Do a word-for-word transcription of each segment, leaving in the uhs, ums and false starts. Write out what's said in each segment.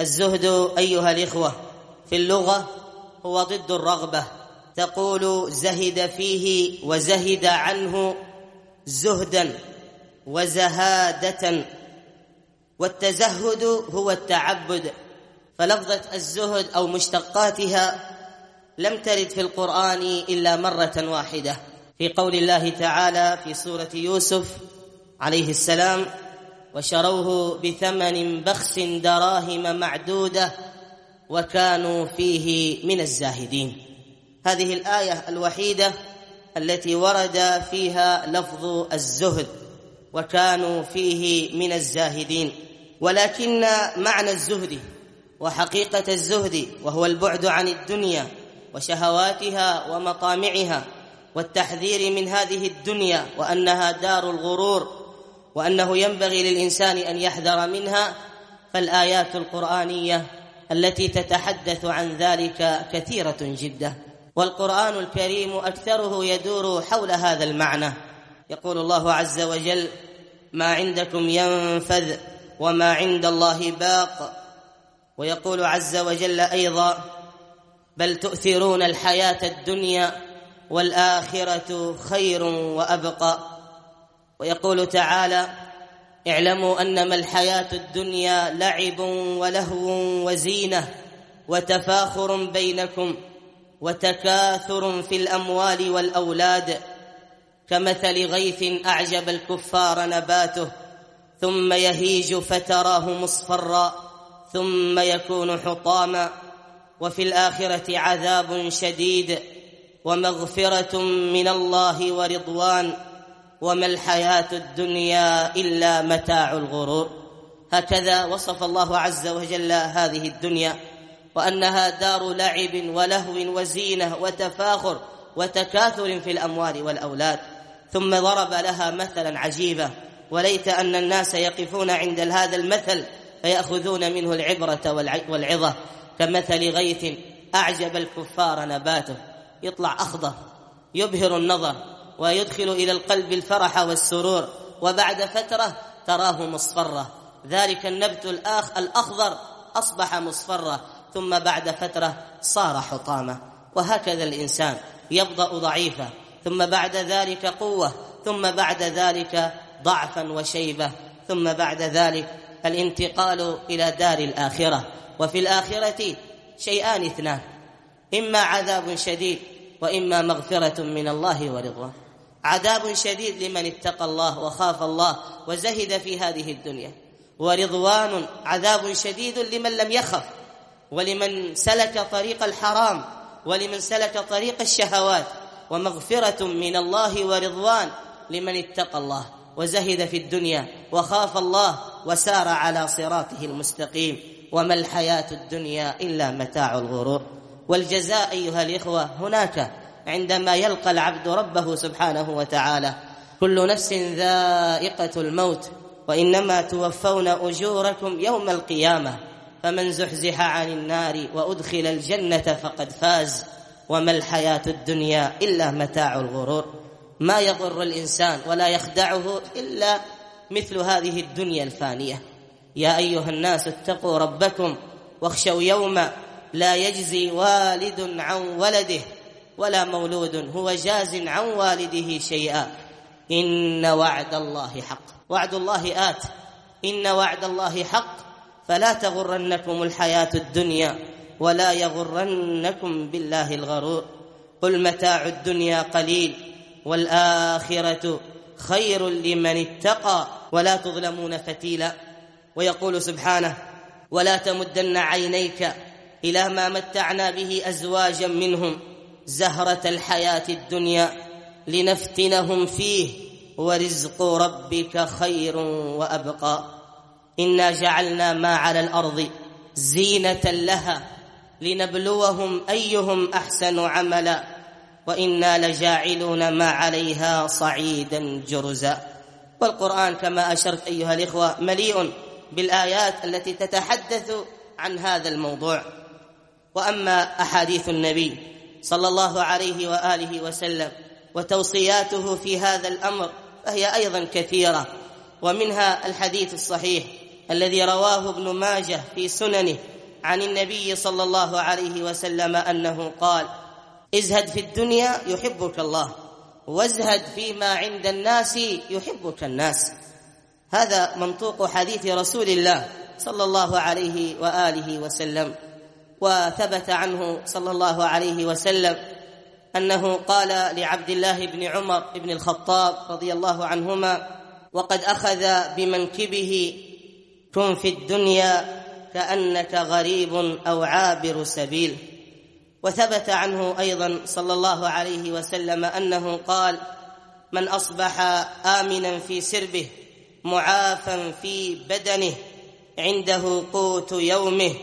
الزهد أيها الإخوة في اللغة هو ضد الرغبة، تقول زهد فيه وزهد عنه زهدا وزهادة، والتزهد هو التعبد. فلفظة الزهد أو مشتقاتها لم ترد في القرآن إلا مرة واحدة، في قول الله تعالى في سورة يوسف عليه السلام: وشروه بثمن بخس دراهم معدودة وكانوا فيه من الزاهدين. هذه الآية الوحيدة التي ورد فيها لفظ الزهد وكانوا فيه من الزاهدين. ولكن معنى الزهد وحقيقة الزهد وهو البعد عن الدنيا وشهواتها ومطامعها والتحذير من هذه الدنيا وأنها دار الغرور وأنه ينبغي للإنسان أن يحذر منها، فالآيات القرآنية التي تتحدث عن ذلك كثيرة جدا، والقرآن الكريم أكثره يدور حول هذا المعنى. يقول الله عز وجل: ما عندكم ينفذ وما عند الله باق. ويقول عز وجل أيضا: بل تؤثرون الحياة الدنيا والآخرة خير وأبقى. ويقول تعالى: اعلموا أنما الحياة الدنيا لعب ولهو وزينة وتفاخر بينكم وتكاثر في الأموال والأولاد كمثل غيث أعجب الكفار نباته ثم يهيج فتراه مصفرا ثم يكون حطاما وفي الآخرة عذاب شديد ومغفرة من الله ورضوان وما الحياة الدنيا إلا متاع الغرور. هكذا وصف الله عز وجل هذه الدنيا، وأنها دار لعب ولهو وزينة وتفاخر وتكاثر في الأموال والأولاد، ثم ضرب لها مثلا عجيبا، وليت أن الناس يقفون عند هذا المثل فيأخذون منه العبرة والعظة. كمثل غيث أعجب الكفار نباته، يطلع أخضر يبهر النظر ويدخل إلى القلب الفرح والسرور، وبعد فترة تراه مصفرة، ذلك النبت الآخ الأخضر أصبح مصفرة، ثم بعد فترة صار حطاما. وهكذا الإنسان يبدأ ضعيفا، ثم بعد ذلك قوة، ثم بعد ذلك ضعفا وشيبة، ثم بعد ذلك الانتقال إلى دار الآخرة. وفي الآخرة شيئان اثنان: إما عذاب شديد وإما مغفرة من الله ورضوان. عذاب شديد لمن اتقى الله وخاف الله وزهد في هذه الدنيا، ورضوان عذاب شديد لمن لم يخف ولمن سلك طريق الحرام ولمن سلك طريق الشهوات، ومغفرة من الله ورضوان لمن اتقى الله وزهد في الدنيا وخاف الله وسار على صراطه المستقيم. وما الحياة الدنيا إلا متاع الغرور. والجزاء أيها الإخوة هناك عندما يلقى العبد ربه سبحانه وتعالى. كل نفس ذائقة الموت وإنما توفون أجوركم يوم القيامة فمن زحزح عن النار وأدخل الجنة فقد فاز وما الحياة الدنيا إلا متاع الغرور. ما يضر الإنسان ولا يخدعه إلا مثل هذه الدنيا الفانية. يا أيها الناس اتقوا ربكم واخشوا يوما لا يجزي والد عن ولده ولا مولود هو جاز عن والده شيئا إن وعد الله حق. وعد الله آت، إن وعد الله حق، فلا تغرنكم الحياة الدنيا ولا يغرنكم بالله الغرور. قل متاع الدنيا قليل والآخرة خير لمن اتقى ولا تظلمون فتيلا. ويقول سبحانه: ولا تمدن عينيك إلى ما متعنا به أزواجا منهم زهرة الحياة الدنيا لنفتنهم فيه ورزق ربك خير وأبقى. إنا جعلنا ما على الأرض زينة لها لنبلوهم أيهم أحسن عملا وإنا لجاعلون ما عليها صعيدا جرزا. والقرآن كما أشرت أيها الإخوة مليء بالآيات التي تتحدث عن هذا الموضوع. وأما أحاديث النبي صلى الله عليه وآله وسلم وتوصياته في هذا الأمر فهي أيضا كثيرة، ومنها الحديث الصحيح الذي رواه ابن ماجه في سننه عن النبي صلى الله عليه وسلم أنه قال: ازهد في الدنيا يحبك الله، وازهد فيما عند الناس يحبك الناس. هذا منطوق حديث رسول الله صلى الله عليه وآله وسلم. وثبت عنه صلى الله عليه وسلم أنه قال لعبد الله بن عمر بن الخطاب رضي الله عنهما وقد أخذ بمنكبه: كن في الدنيا كأنك غريب أو عابر سبيل. وثبت عنه أيضا صلى الله عليه وسلم أنه قال: من أصبح آمنا في سربه معافا في بدنه عنده قوت يومه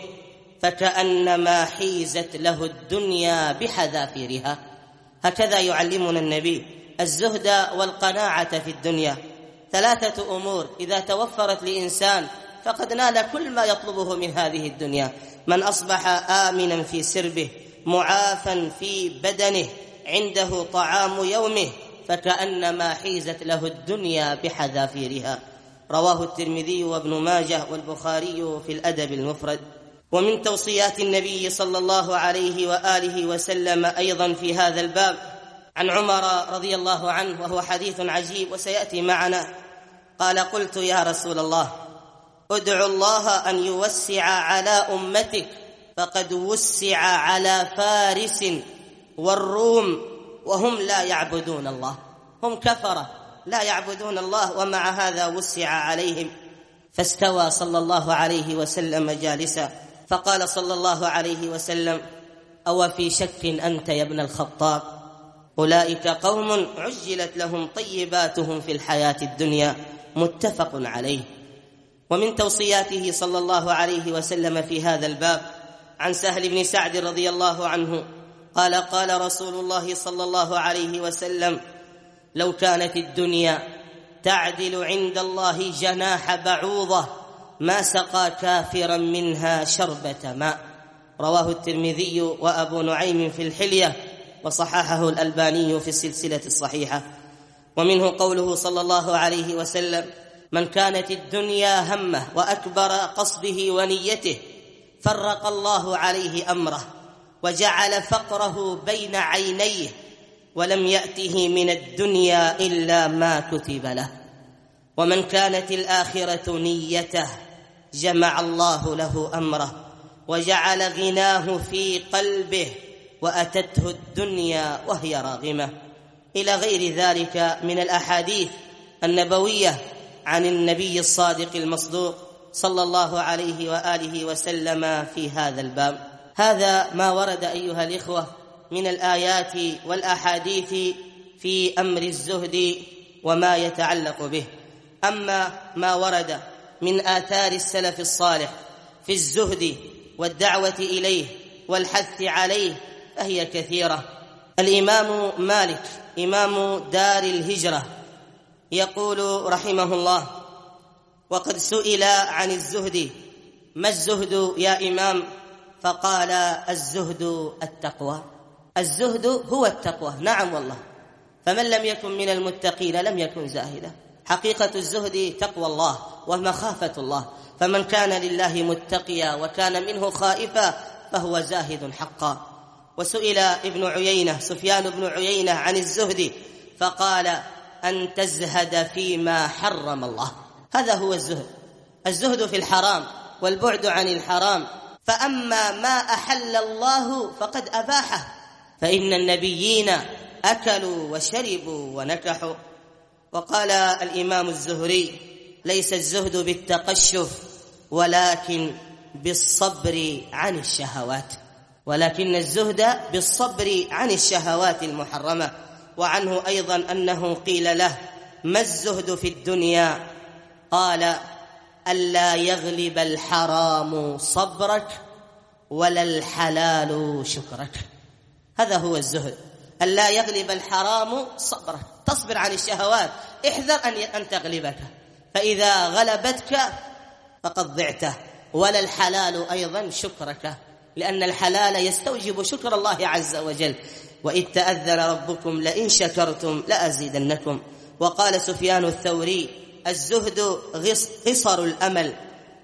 فكأنما حيزت له الدنيا بحذافيرها. هكذا يعلمنا النبي الزهد والقناعة في الدنيا. ثلاثة أمور إذا توفرت لإنسان فقد نال كل ما يطلبه من هذه الدنيا: من أصبح آمنا في سربه معافا في بدنه عنده طعام يومه فكأنما حيزت له الدنيا بحذافيرها. رواه الترمذي وابن ماجه والبخاري في الأدب المفرد. ومن توصيات النبي صلى الله عليه وآله وسلم أيضا في هذا الباب عن عمر رضي الله عنه، وهو حديث عجيب وسيأتي معنا، قال: قلت يا رسول الله ادعو الله أن يوسع على أمتك فقد وسع على فارس والروم وهم لا يعبدون الله. هم كفرة لا يعبدون الله ومع هذا وسع عليهم. فاستوى صلى الله عليه وسلم جالسا فقال صلى الله عليه وسلم: أو في شك أنت يا ابن الخطاب؟ أولئك قوم عجلت لهم طيباتهم في الحياة الدنيا، متفق عليه. ومن توصياته صلى الله عليه وسلم في هذا الباب عن سهل بن سعد رضي الله عنه قال: قال رسول الله صلى الله عليه وسلم: لو كانت الدنيا تعدل عند الله جناح بعوضة ما سقى كافرا منها شربة ماء. رواه الترمذي وأبو نعيم في الحلية وصححه الألباني في السلسلة الصحيحة. ومنه قوله صلى الله عليه وسلم: من كانت الدنيا همه وأكبر قصده ونيته فرق الله عليه أمره وجعل فقره بين عينيه ولم يأته من الدنيا إلا ما كتب له. ومن كانت الآخرة نيته جمع الله له أمره وجعل غناه في قلبه وأتته الدنيا وهي راغمة، إلى غير ذلك من الأحاديث النبوية عن النبي الصادق المصدوق صلى الله عليه وآله وسلم في هذا الباب. هذا ما ورد أيها الإخوة من الآيات والأحاديث في أمر الزهد وما يتعلق به. أما ما ورد من آثار السلف الصالح في الزهد والدعوة إليه والحث عليه فهي كثيرة. الإمام مالك إمام دار الهجرة يقول رحمه الله: وقد سئل عن الزهد: ما الزهد يا إمام؟ فقال: الزهد التقوى. الزهد هو التقوى. نعم والله، فمن لم يكن من المتقين لم يكن زاهدا. حقيقة الزهد تقوى الله ومخافة الله، فمن كان لله متقيا وكان منه خائفا فهو زاهد حقا. وسئل ابن عيينة سفيان بن عيينة عن الزهد فقال: أن تزهد فيما حرم الله. هذا هو الزهد. الزهد في الحرام والبعد عن الحرام. فأما ما أحل الله فقد أباحه، فإن النبيين أكلوا وشربوا ونكحوا. وقال الإمام الزهري: ليس الزهد بالتقشف ولكن بالصبر عن الشهوات، ولكن الزهد بالصبر عن الشهوات المحرمة. وعنه أيضا أنه قيل له: ما الزهد في الدنيا؟ قال: ألا يغلب الحرام صبرك ولا الحلال شكرك. هذا هو الزهد، ألا يغلب الحرام صبرك، تصبر عن الشهوات، احذر أن تغلبك، فإذا غلبتك فقد ضعته. ولا الحلال أيضا شكرك، لأن الحلال يستوجب شكر الله عز وجل: وإذ تأذن ربكم لئن شكرتم لأزيدنكم. وقال سفيان الثوري: الزهد قصر الأمل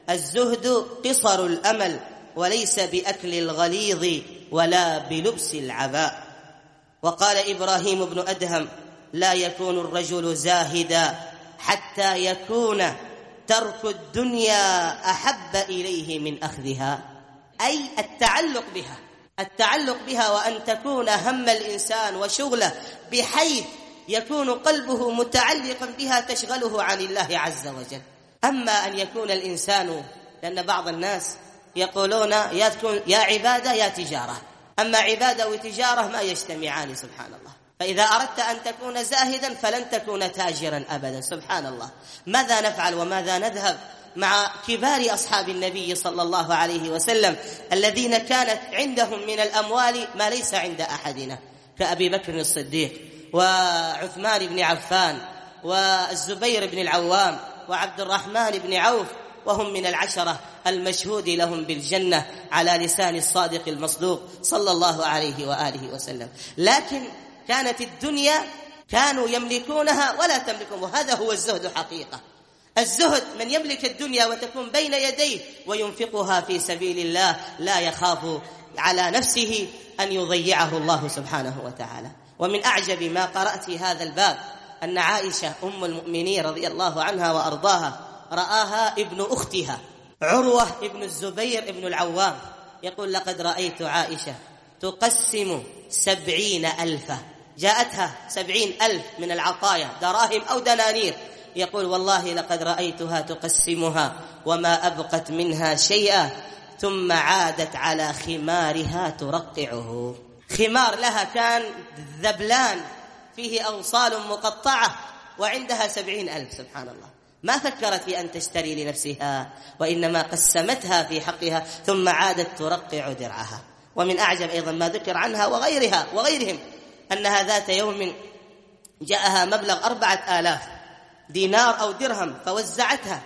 الزهد قصر الأمل وليس بأكل الغليظ ولا بلبس العباء. وقال إبراهيم بن أدهم: لا يكون الرجل زاهدا حتى يكون ترك الدنيا أحب إليه من أخذها، أي التعلق بها التعلق بها وأن تكون هم الإنسان وشغله بحيث يكون قلبه متعلقا بها تشغله عن الله عز وجل. أما أن يكون الإنسان، لأن بعض الناس يقولون يا تكون يا عبادة يا تجارة، أما عبادة وتجارة ما يجتمعان سبحان الله. فإذا أردت أن تكون زاهدا فلن تكون تاجرا أبدا سبحان الله. ماذا نفعل وماذا نذهب مع كبار أصحاب النبي صلى الله عليه وسلم الذين كانت عندهم من الأموال ما ليس عند أحدنا، كأبي بكر الصديق وعثمان بن عفان والزبير بن العوام وعبد الرحمن بن عوف، وهم من العشرة المشهود لهم بالجنة على لسان الصادق المصدوق صلى الله عليه وآله وسلم. لكن كانت الدنيا كانوا يملكونها ولا تملكهم، وهذا هو الزهد حقيقة. الزهد من يملك الدنيا وتكون بين يديه وينفقها في سبيل الله، لا يخاف على نفسه أن يضيعه الله سبحانه وتعالى. ومن أعجب ما قرأت في هذا الباب أن عائشة أم المؤمنين رضي الله عنها وأرضاها رآها ابن أختها عروة ابن الزبير ابن العوام يقول: لقد رأيت عائشة تقسم سبعين ألفا، جاءتها سبعين ألف من العطايا دراهم أو دنانير، يقول: والله لقد رأيتها تقسمها وما أبقت منها شيئا، ثم عادت على خمارها ترقعه. خمار لها كان ذبلان فيه أوصال مقطعة وعندها سبعين ألف سبحان الله. ما فكرت في أن تشتري لنفسها، وإنما قسمتها في حقها ثم عادت ترقع درعها. ومن أعجب أيضا ما ذكر عنها وغيرها وغيرهم أنها ذات يوم جاءها مبلغ أربعة آلاف دينار أو درهم فوزعتها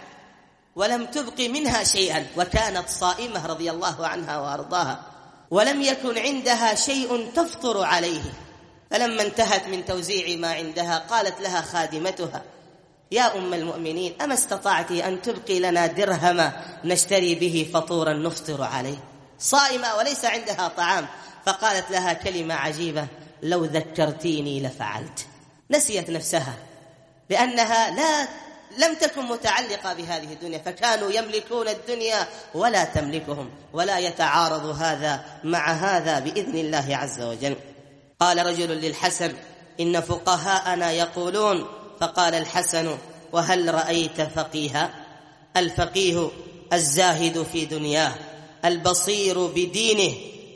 ولم تبق منها شيئا، وكانت صائمة رضي الله عنها وأرضاها، ولم يكن عندها شيء تفطر عليه. فلما انتهت من توزيع ما عندها قالت لها خادمتها: يا أم المؤمنين، أما استطعت أن تبقي لنا درهما نشتري به فطورا نفطر عليه؟ صائمة وليس عندها طعام. فقالت لها كلمة عجيبة: لو ذكرتيني لفعلت. نسيت نفسها لأنها لا لم تكن متعلقة بهذه الدنيا، فكانوا يملكون الدنيا ولا تملكهم، ولا يتعارض هذا مع هذا بإذن الله عز وجل. قال رجل للحسن: إن فقهاءنا يقولون. فقال الحسن: وهل رأيت فقيها؟ الفقيه الزاهد في دنياه البصير بدينه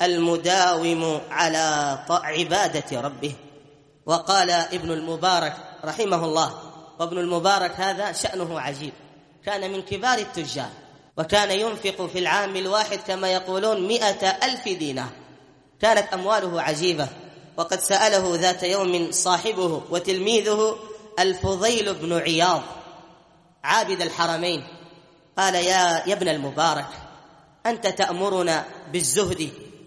المداوم على عبادة ربه. وقال ابن المبارك رحمه الله، وابن المبارك هذا شأنه عجيب، كان من كبار التجار، وكان ينفق في العام الواحد كما يقولون مئة ألف دينار، كانت أمواله عجيبة. وقد سأله ذات يوم صاحبه وتلميذه الفضيل بن عياض عابد الحرمين، قال: يا, يا ابن المبارك، أنت تأمرنا بالزهد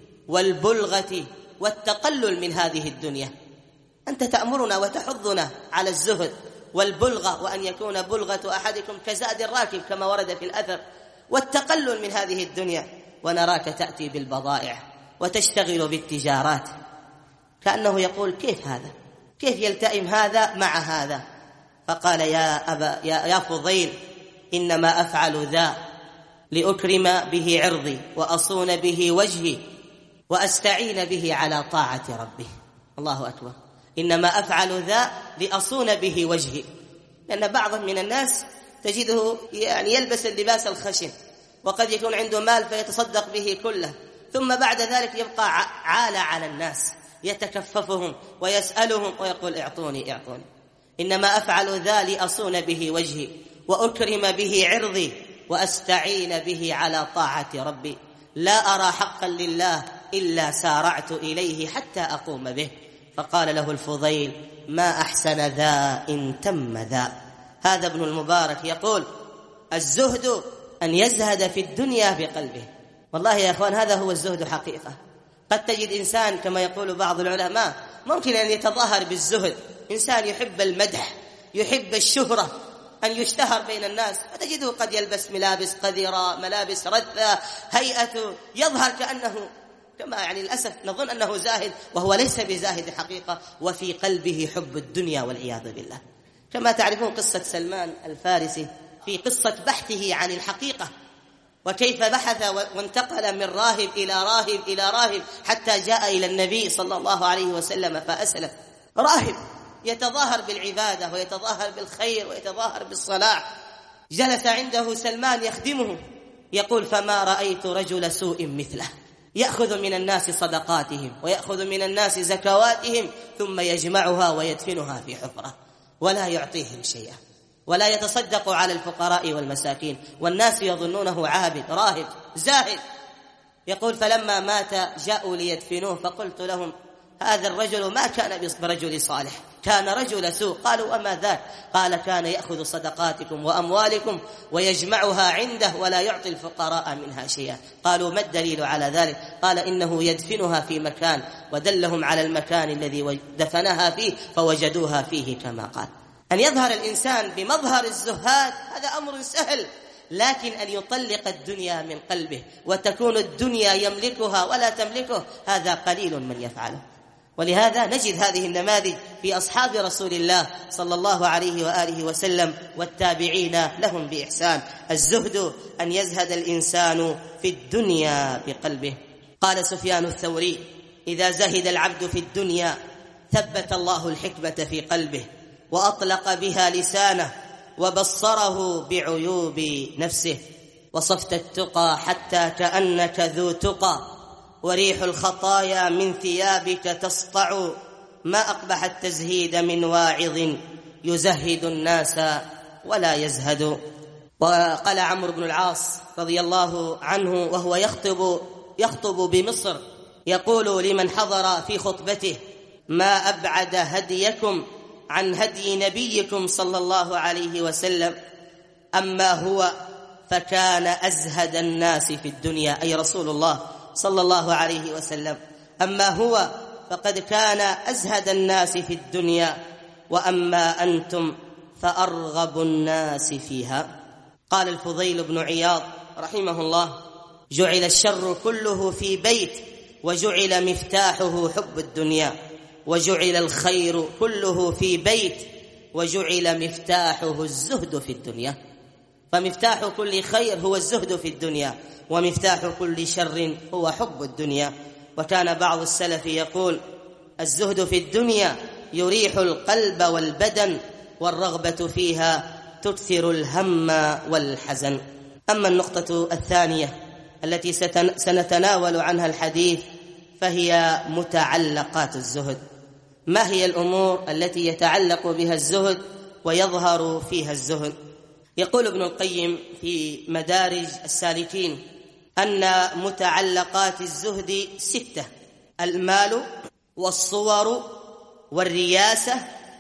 والبلغة والتقلل من هذه الدنيا، أنت تأمرنا وتحضنا على الزهد والبلغة، وأن يكون بلغة أحدكم كزاد الراكب كما ورد في الأثر، والتقلل من هذه الدنيا، ونراك تأتي بالبضائع وتشتغل بالتجارات. كأنه يقول: كيف هذا؟ كيف يلتئم هذا مع هذا؟ فقال: يا أبا يا, يا فضيل، إنما أفعل ذا لأكرم به عرضي وأصون به وجهي وأستعين به على طاعة ربي. الله أكبر. إنما أفعل ذا لأصون به وجهي، لأن بعض من الناس تجده يعني يلبس اللباس الخشن، وقد يكون عنده مال فيتصدق به كله، ثم بعد ذلك يبقى عالة على الناس يتكففهم ويسألهم ويقول: اعطوني اعطوني. إنما أفعل ذا لأصون به وجهي وأكرم به عرضي وأستعين به على طاعة ربي، لا أرى حقا لله إلا سارعت إليه حتى أقوم به. فقال له الفضيل: ما أحسن ذا إن تم ذا. هذا ابن المبارك يقول: الزهد أن يزهد في الدنيا بقلبه. والله يا أخوان هذا هو الزهد حقيقة. قد تجد إنسان كما يقول بعض العلماء ممكن أن يتظاهر بالزهد، إنسان يحب المدح، يحب الشهرة، أن يشتهر بين الناس، فتجده قد يلبس ملابس قذرة، ملابس رثة، هيئته يظهر كأنه كما يعني للأسف نظن أنه زاهد وهو ليس بزاهد حقيقة، وفي قلبه حب الدنيا والعياذ بالله. كما تعرفون قصة سلمان الفارسي في قصة بحثه عن الحقيقة، وكيف بحث وانتقل من راهب إلى راهب إلى راهب حتى جاء إلى النبي صلى الله عليه وسلم فأسلم. راهب يتظاهر بالعبادة ويتظاهر بالخير ويتظاهر بالصلاح، جلس عنده سلمان يخدمه، يقول: فما رأيت رجل سوء مثله، يأخذ من الناس صدقاتهم ويأخذ من الناس زكواتهم ثم يجمعها ويدفنها في حفرة ولا يعطيهم شيئا، ولا يتصدق على الفقراء والمساكين، والناس يظنونه عابد راهب زاهد. يقول: فلما مات جاءوا ليدفنوه فقلت لهم: هذا الرجل ما كان برجل صالح، كان رجل سوء. قالوا: وما ذاك؟ قال: كان يأخذ صدقاتكم وأموالكم ويجمعها عنده ولا يعطي الفقراء منها شيئا. قالوا: ما الدليل على ذلك؟ قال: إنه يدفنها في مكان، ودلهم على المكان الذي دفنها فيه فوجدوها فيه كما قال. أن يظهر الإنسان بمظهر الزهاد هذا أمر سهل، لكن أن يطلق الدنيا من قلبه وتكون الدنيا يملكها ولا تملكه هذا قليل من يفعله. ولهذا نجد هذه النماذج في أصحاب رسول الله صلى الله عليه وآله وسلم والتابعين لهم بإحسان. الزهد أن يزهد الإنسان في الدنيا بقلبه. قال سفيان الثوري: إذا زهد العبد في الدنيا ثبت الله الحكمة في قلبه وأطلق بها لسانه وبصره بعيوب نفسه. وصفت التقى حتى كأنك ذو تقى، وريح الخطايا من ثيابك تسطع، ما أقبح التزهيد من واعظ يزهد الناس ولا يزهد. وقال عمرو بن العاص رضي الله عنه وهو يخطب يخطب بمصر، يقول لمن حضر في خطبته: ما أبعد هديكم عن هدي نبيكم صلى الله عليه وسلم، أما هو فكان أزهد الناس في الدنيا، أي رسول الله صلى الله عليه وسلم. أما هو فقد كان أزهد الناس في الدنيا، وأما أنتم فأرغب الناس فيها. قال الفضيل بن عياض رحمه الله: جعل الشر كله في بيت، وجعل مفتاحه حب الدنيا، وجعل الخير كله في بيت، وجعل مفتاحه الزهد في الدنيا. فمفتاح كل خير هو الزهد في الدنيا، ومفتاح كل شر هو حب الدنيا. وكان بعض السلف يقول: الزهد في الدنيا يريح القلب والبدن، والرغبة فيها تكثر الهم والحزن. أما النقطة الثانية التي سنتناول عنها الحديث فهي متعلقات الزهد. ما هي الأمور التي يتعلق بها الزهد ويظهر فيها الزهد؟ يقول ابن القيم في مدارج السالكين أن متعلقات الزهد ستة: المال والصور والرياسة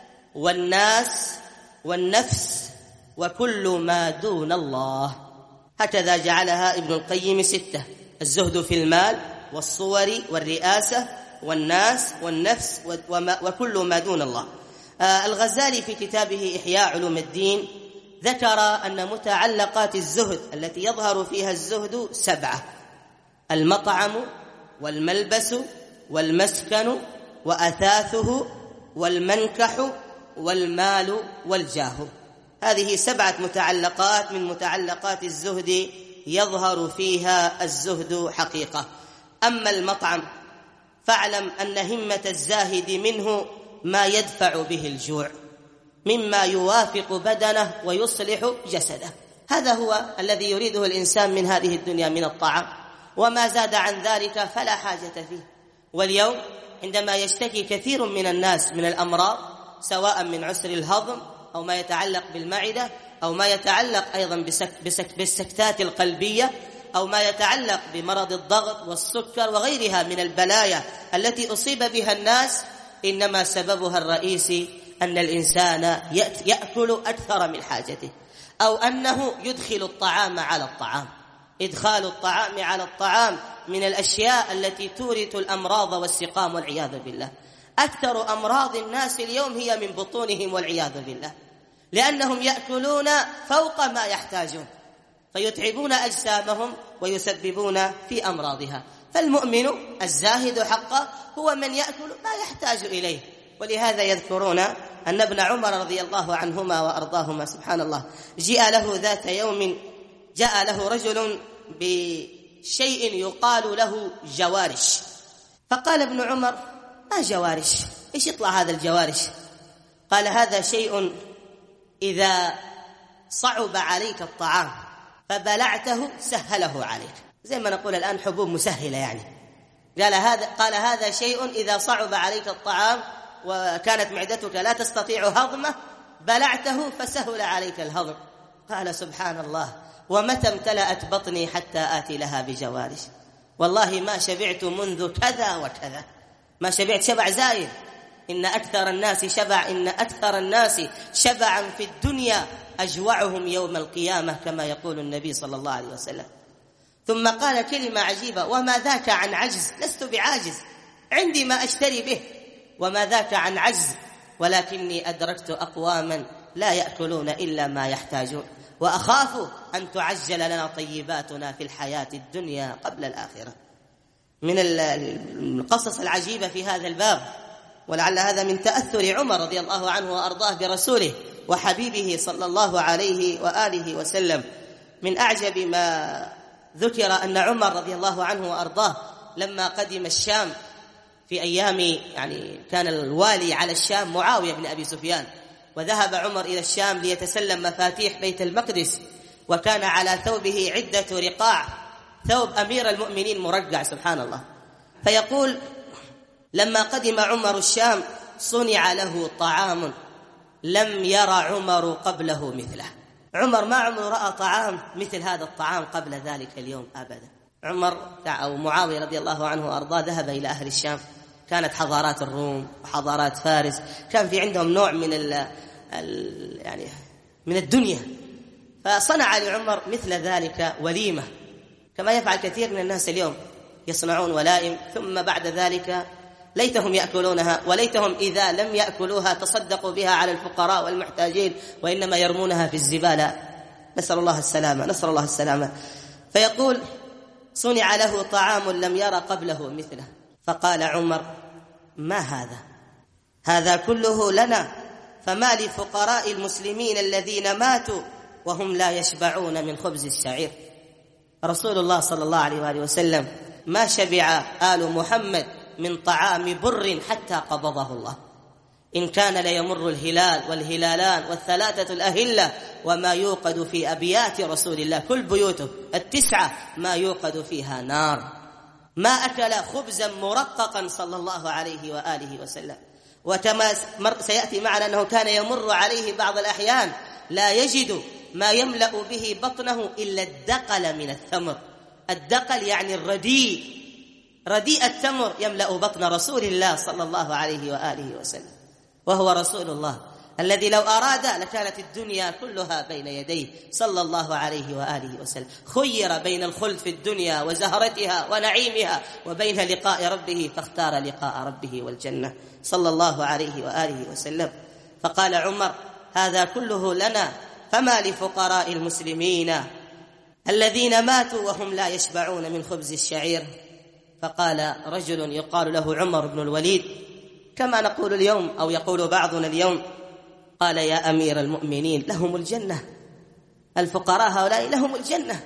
والناس والنفس وكل ما دون الله. هكذا جعلها ابن القيم ستة: الزهد في المال والصور والرئاسة والناس والنفس وكل ما دون الله. آه الغزالي في كتابه إحياء علوم الدين ذكر أن متعلقات الزهد التي يظهر فيها الزهد سبعة: المطعم والملبس والمسكن وأثاثه والمنكح والمال والجاه. هذه سبعة متعلقات من متعلقات الزهد يظهر فيها الزهد حقيقة. أما المطعم فاعلم أن همة الزاهد منه ما يدفع به الجوع مما يوافق بدنه ويصلح جسده. هذا هو الذي يريده الإنسان من هذه الدنيا من الطعام، وما زاد عن ذلك فلا حاجة فيه. واليوم عندما يشتكي كثير من الناس من الأمراض سواء من عسر الهضم أو ما يتعلق بالمعدة أو ما يتعلق أيضا بسك بسك بالسكتات القلبية أو ما يتعلق بمرض الضغط والسكر وغيرها من البلايا التي أصيب بها الناس، إنما سببها الرئيسي أن الإنسان يأكل أكثر من حاجته، أو أنه يدخل الطعام على الطعام. إدخال الطعام على الطعام من الأشياء التي تورث الأمراض والسقام والعياذ بالله. أكثر أمراض الناس اليوم هي من بطونهم والعياذ بالله. لأنهم يأكلون فوق ما يحتاجون فيتعبون أجسامهم ويسببون في أمراضها. فالمؤمن الزاهد حقا هو من يأكل ما يحتاج إليه. ولهذا يذكرون أن ابن عمر رضي الله عنهما وأرضاهما سبحان الله جاء له ذات يوم جاء له رجل بشيء يقال له جوارش، فقال ابن عمر: ما جوارش؟ إيش يطلع هذا الجوارش؟ قال: هذا شيء إذا صعب عليك الطعام فبلعته سهله عليك، زي ما نقول الآن حبوب مسهلة يعني. قال هذا قال هذا شيء إذا صعب عليك الطعام وكانت معدتك لا تستطيع هضمه بلعته فسهل عليك الهضم. قال: سبحان الله، ومتى امتلأت بطني حتى آتي لها بجوارش؟ والله ما شبعت منذ كذا وكذا، ما شبعت شبع زايد. إن أكثر الناس شبع إن أكثر الناس شبعا في الدنيا أجوعهم يوم القيامة، كما يقول النبي صلى الله عليه وسلم. ثم قال كلمة عجيبة: وما ذاك عن عجز، لست بعاجز، عندي ما أشتري به، وما ذاك عن عجز، ولكني أدركت أقواما لا يأكلون إلا ما يحتاجون، وأخاف أن تعجل لنا طيباتنا في الحياة الدنيا قبل الآخرة. من القصص العجيبة في هذا الباب، ولعل هذا من تأثر عمر رضي الله عنه وأرضاه برسوله وحبيبه صلى الله عليه وآله وسلم، من أعجب ما ذكر أن عمر رضي الله عنه وأرضاه لما قدم الشام في أيام، يعني كان الوالي على الشام معاوية بن أبي سفيان، وذهب عمر إلى الشام ليتسلم مفاتيح بيت المقدس، وكان على ثوبه عدة رقاع، ثوب أمير المؤمنين مرقع سبحان الله. فيقول: لما قدم عمر الشام صنع له طعام لم ير عمر قبله مثله. عمر ما عمره رأى طعام مثل هذا الطعام قبل ذلك اليوم أبدا. عمر أو معاوية رضي الله عنه وأرضاه ذهب إلى أهل الشام، كانت حضارات الروم وحضارات فارس كان في عندهم نوع من ال ال يعني من الدنيا، فصنع لعمر مثل ذلك وليمة، كما يفعل كثير من الناس اليوم، يصنعون ولائم ثم بعد ذلك ليتهم يأكلونها، وليتهم إذا لم يأكلوها تصدقوا بها على الفقراء والمحتاجين، وإنما يرمونها في الزبالة، نسأل الله السلامة نسأل الله السلامة. فيقول: صنع له طعام لم ير قبله مثله. فقال عمر: ما هذا؟ هذا كله لنا، فما لفقراء المسلمين الذين ماتوا وهم لا يشبعون من خبز الشعير. رسول الله صلى الله عليه وآله وسلم ما شبع آل محمد من طعام بر حتى قبضه الله. إن كان ليمر الهلال والهلالان والثلاثة الأهلة وما يوقد في أبيات رسول الله، كل بيوته التسعة ما يوقد فيها نار، ما أكل خبزا مرققا صلى الله عليه وآله وسلم. وكما سيأتي معنا أنه كان يمر عليه بعض الأحيان لا يجد ما يملأ به بطنه إلا الدقل من التمر. الدقل يعني الرديء، رديء التمر يملأ بطن رسول الله صلى الله عليه وآله وسلم، وهو رسول الله الذي لو أراد لكانت الدنيا كلها بين يديه صلى الله عليه وآله وسلم. خير بين الخلد في الدنيا وزهرتها ونعيمها وبين لقاء ربه، فاختار لقاء ربه والجنة صلى الله عليه وآله وسلم. فقال عمر: هذا كله لنا، فما لفقراء المسلمين الذين ماتوا وهم لا يشبعون من خبز الشعير. فقال رجل يقال له عمر بن الوليد، كما نقول اليوم أو يقول بعضنا اليوم، قال: يا أمير المؤمنين، لهم الجنة، الفقراء هؤلاء لهم الجنة.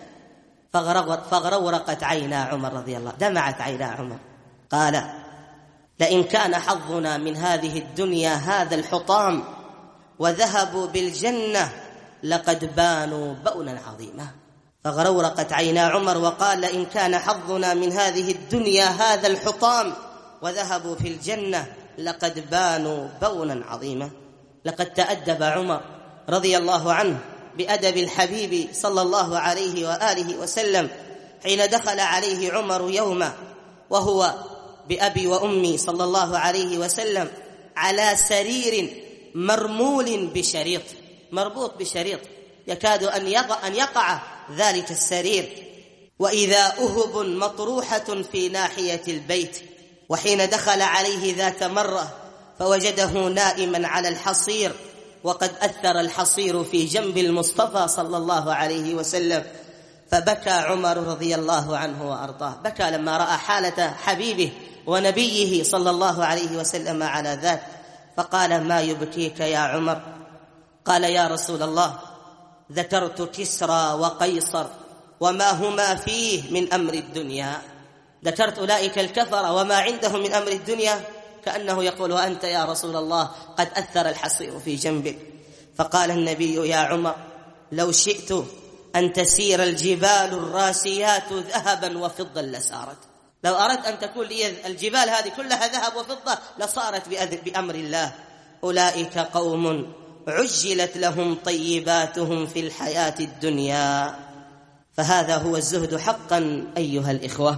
فغرورقت عينا عمر رضي الله، دمعت عينا عمر. قال: لئن كان حظنا من هذه الدنيا هذا الحطام وذهبوا بالجنة لقد بانوا بونا عظيما. فغرورقت عينا عمر وقال: لئن كان حظنا من هذه الدنيا هذا الحطام وذهبوا في الجنة لقد بانوا بونا عظيما. لقد تأدب عمر رضي الله عنه بأدب الحبيب صلى الله عليه وآله وسلم حين دخل عليه عمر يوما وهو بأبي وأمي صلى الله عليه وسلم على سرير مرمول بشريط، مربوط بشريط يكاد أن يقع, أن يقع ذلك السرير، وإذا أهب مطروحة في ناحية البيت. وحين دخل عليه ذات مرة فوجده نائما على الحصير وقد أثر الحصير في جنب المصطفى صلى الله عليه وسلم. فبكى عمر رضي الله عنه وأرضاه، بكى لما رأى حالة حبيبه ونبيه صلى الله عليه وسلم على ذاك، فقال: ما يبكيك يا عمر؟ قال: يا رسول الله، ذكرت كسرى وقيصر وما هما فيه من أمر الدنيا، ذكرت أولئك الكفر وما عندهم من أمر الدنيا، كأنه يقول: وأنت يا رسول الله قد أثر الحصير في جنبك. فقال النبي: يا عمر، لو شئت أن تسير الجبال الراسيات ذهبا وفضا لسارت، لو أردت أن تكون لي الجبال هذه كلها ذهب وفضة لصارت بأمر الله. أولئك قوم عجلت لهم طيباتهم في الحياة الدنيا. فهذا هو الزهد حقا أيها الإخوة.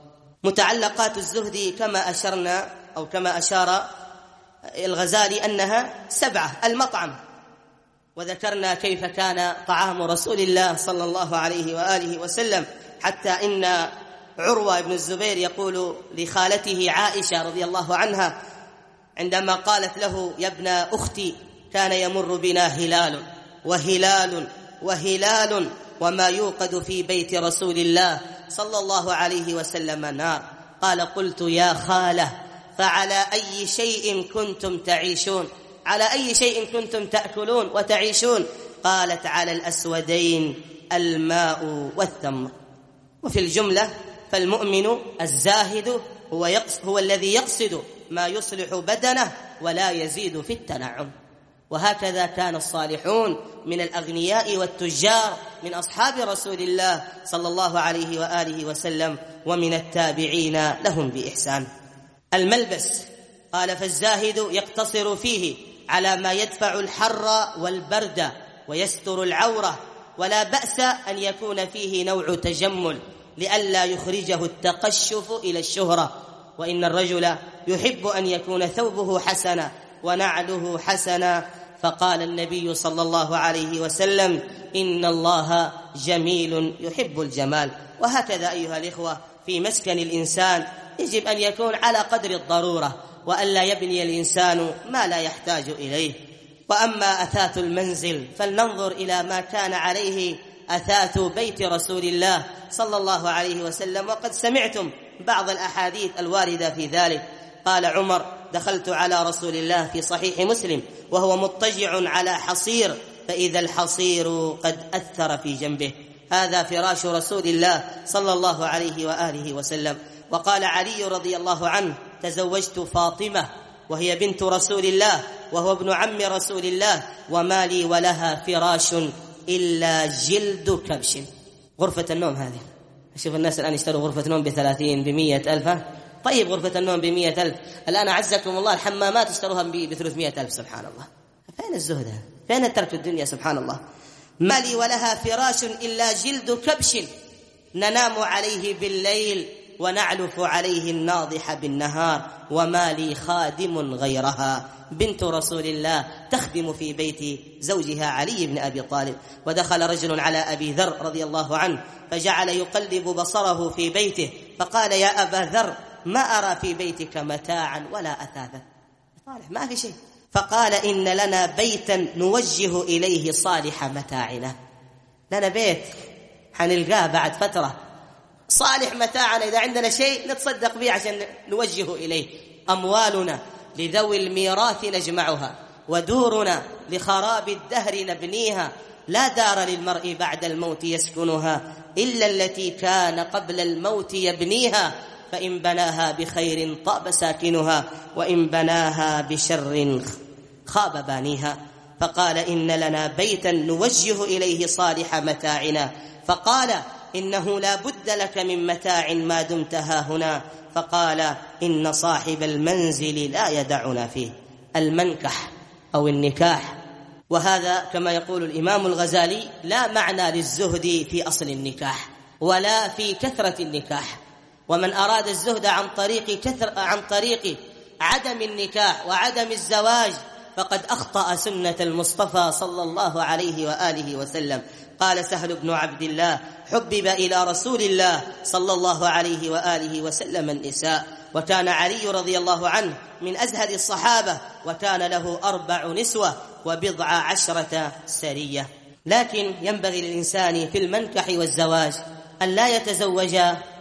متعلقات الزهد كما أشرنا أو كما أشار الغزالي أنها سبعة: المطعم، وذكرنا كيف كان طعام رسول الله صلى الله عليه وآله وسلم، حتى إن عروة بن الزبير يقول لخالته عائشة رضي الله عنها عندما قالت له: يا ابن أختي، كان يمر بنا هلال وهلال وهلال وما يوقد في بيت رسول الله صلى الله عليه وسلم نار. قال: قلت: يا خالة، فعلى أي شيء كنتم تعيشون؟ على أي شيء كنتم تأكلون وتعيشون؟ قالت: على الأسودين، الماء والتمر. وفي الجملة فالمؤمن الزاهد هو, يقص هو الذي يقصد ما يصلح بدنه ولا يزيد في التنعم. وهكذا كان الصالحون من الأغنياء والتجار من أصحاب رسول الله صلى الله عليه وآله وسلم ومن التابعين لهم بإحسان. الملبس، قال: فالزاهد يقتصر فيه على ما يدفع الحر والبرد ويستر العورة، ولا بأس أن يكون فيه نوع تجمل لئلا يخرجه التقشف إلى الشهرة. وإن الرجل يحب أن يكون ثوبه حسنا ونعله حسنا، فقال النبي صلى الله عليه وسلم: إن الله جميل يحب الجمال. وهكذا أيها الإخوة في مسكن الإنسان يجب أن يكون على قدر الضرورة، وألا يبني الإنسان ما لا يحتاج إليه. وأما أثاث المنزل فلننظر إلى ما كان عليه أثاث بيت رسول الله صلى الله عليه وسلم، وقد سمعتم بعض الأحاديث الواردة في ذلك. قال عمر: دخلت على رسول الله في صحيح مسلم وهو مضطجع على حصير، فإذا الحصير قد أثر في جنبه. هذا فراش رسول الله صلى الله عليه وآله وسلم. وقال علي رضي الله عنه: تزوجت فاطمة وهي بنت رسول الله وهو ابن عم رسول الله، وما لي ولها فراش إلا جلد كبش. غرفة النوم هذه، أشوف الناس الآن يشتروا غرفة نوم بثلاثين بمية ألف. طيب غرفة النوم بمية ألف، الآن أعزكم الله الحمامات اشتروها بثلاثمائة ألف. سبحان الله، فين الزهد؟ فين ترك الدنيا؟ سبحان الله. ما لي ولها فراش إلا جلد كبش ننام عليه بالليل ونعلف عليه الناضح بالنهار، وما لي خادم غيرها. بنت رسول الله تخدم في بيت زوجها علي بن أبي طالب. ودخل رجل على أبي ذر رضي الله عنه فجعل يقلب بصره في بيته، فقال: يا أبا ذر، ما أرى في بيتك متاعا ولا أثاثا. صالح ما في شيء. فقال: إن لنا بيتا نوجه إليه صالح متاعنا، لنا بيت حنلقاه بعد فترة صالح متاعنا، إذا عندنا شيء نتصدق به عشان نوجه إليه. أموالنا لذوي الميراث نجمعها، ودورنا لخراب الدهر نبنيها. لا دار للمرء بعد الموت يسكنها إلا التي كان قبل الموت يبنيها، فإن بناها بخير طاب ساكنها، وإن بناها بشر خاب بانيها. فقال: إن لنا بيتا نوجه إليه صالح متاعنا. فقال: إنه لا بد لك من متاع ما دمت هاهنا. فقال: إن صاحب المنزل لا يدعنا فيه. المنكح أو النكاح، وهذا كما يقول الإمام الغزالي لا معنى للزهد في أصل النكاح ولا في كثرة النكاح. ومن أراد الزهد عن طريق كثر عن طريق عدم النكاح وعدم الزواج فقد أخطأ سنة المصطفى صلى الله عليه وآله وسلم. قال سهل بن عبد الله: حبب إلى رسول الله صلى الله عليه وآله وسلم النساء، وكان علي رضي الله عنه من أزهد الصحابة، وكان له أربع نسوة وبضع عشرة سرية. لكن ينبغي للإنسان في المنكح والزواج أن لا يتزوج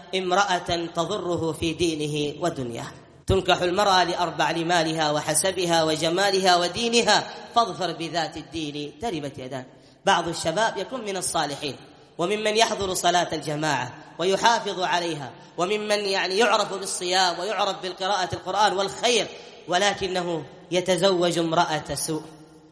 امرأة تضره في دينه ودنياه. تنكح المرأة لأربع: لمالها وحسبها وجمالها ودينها، فاظفر بذات الدين تربت يداك. بعض الشباب يكون من الصالحين، وممن يحضر صلاة الجماعة ويحافظ عليها، وممن يعني يعرف بالصيام ويعرف بالقراءة القرآن والخير، ولكنه يتزوج امرأة سوء،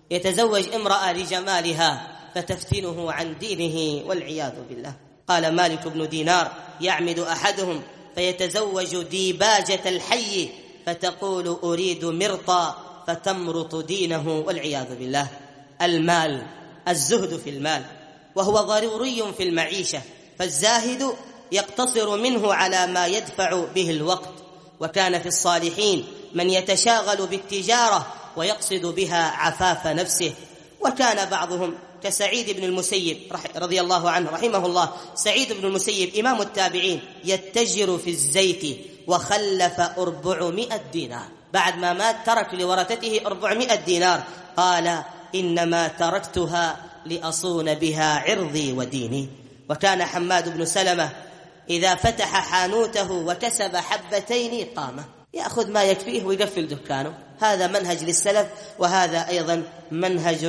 يتزوج امرأة لجمالها فتفتنه عن دينه والعياذ بالله. قال مالك بن دينار: يعمد أحدهم فيتزوج ديباجة الحي فتقول أريد مرطا فتمرط دينه والعياذ بالله. المال، الزهد في المال، وهو ضروري في المعيشة، فالزاهد يقتصر منه على ما يدفع به الوقت. وكان في الصالحين من يتشاغل بالتجارة ويقصد بها عفاف نفسه، وكان بعضهم كسعيد بن المسيب رضي الله عنه رحمه الله. سعيد بن المسيب إمام التابعين يتجر في الزيت وخلف أربعمائة دينار، بعد ما مات ترك لورثته أربعمائة دينار، قال: إنما تركتها لأصون بها عرضي وديني. وكان حماد بن سلمة إذا فتح حانوته وكسب حبتين قام يأخذ ما يكفيه ويقفل دكانه. هذا منهج للسلف، وهذا أيضا منهج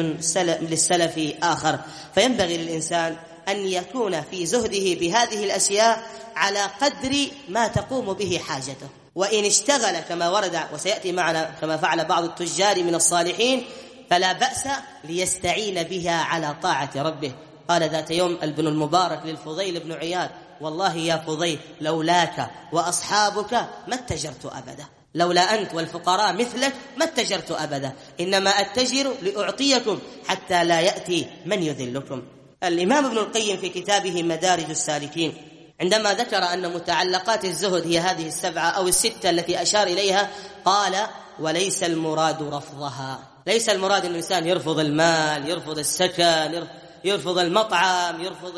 للسلف آخر. فينبغي للإنسان أن يكون في زهده بهذه الأشياء على قدر ما تقوم به حاجته، وإن اشتغل كما ورد وسيأتي معنا كما فعل بعض التجار من الصالحين فلا بأس ليستعين بها على طاعة ربه. قال ذات يوم ابن المبارك للفضيل بن عياض: والله يا فضيل لولاك وأصحابك ما اتجرت أبدا، لولا أنت والفقراء مثلك ما اتجرت أبدا، إنما أتجر لأعطيكم حتى لا يأتي من يذلكم. الإمام ابن القيم في كتابه مدارج السالكين عندما ذكر أن متعلقات الزهد هي هذه السبعة أو الستة التي أشار إليها، قال: وليس المراد رفضها. ليس المراد أن الإنسان يرفض المال، يرفض السكن، يرفض المطعم، يرفض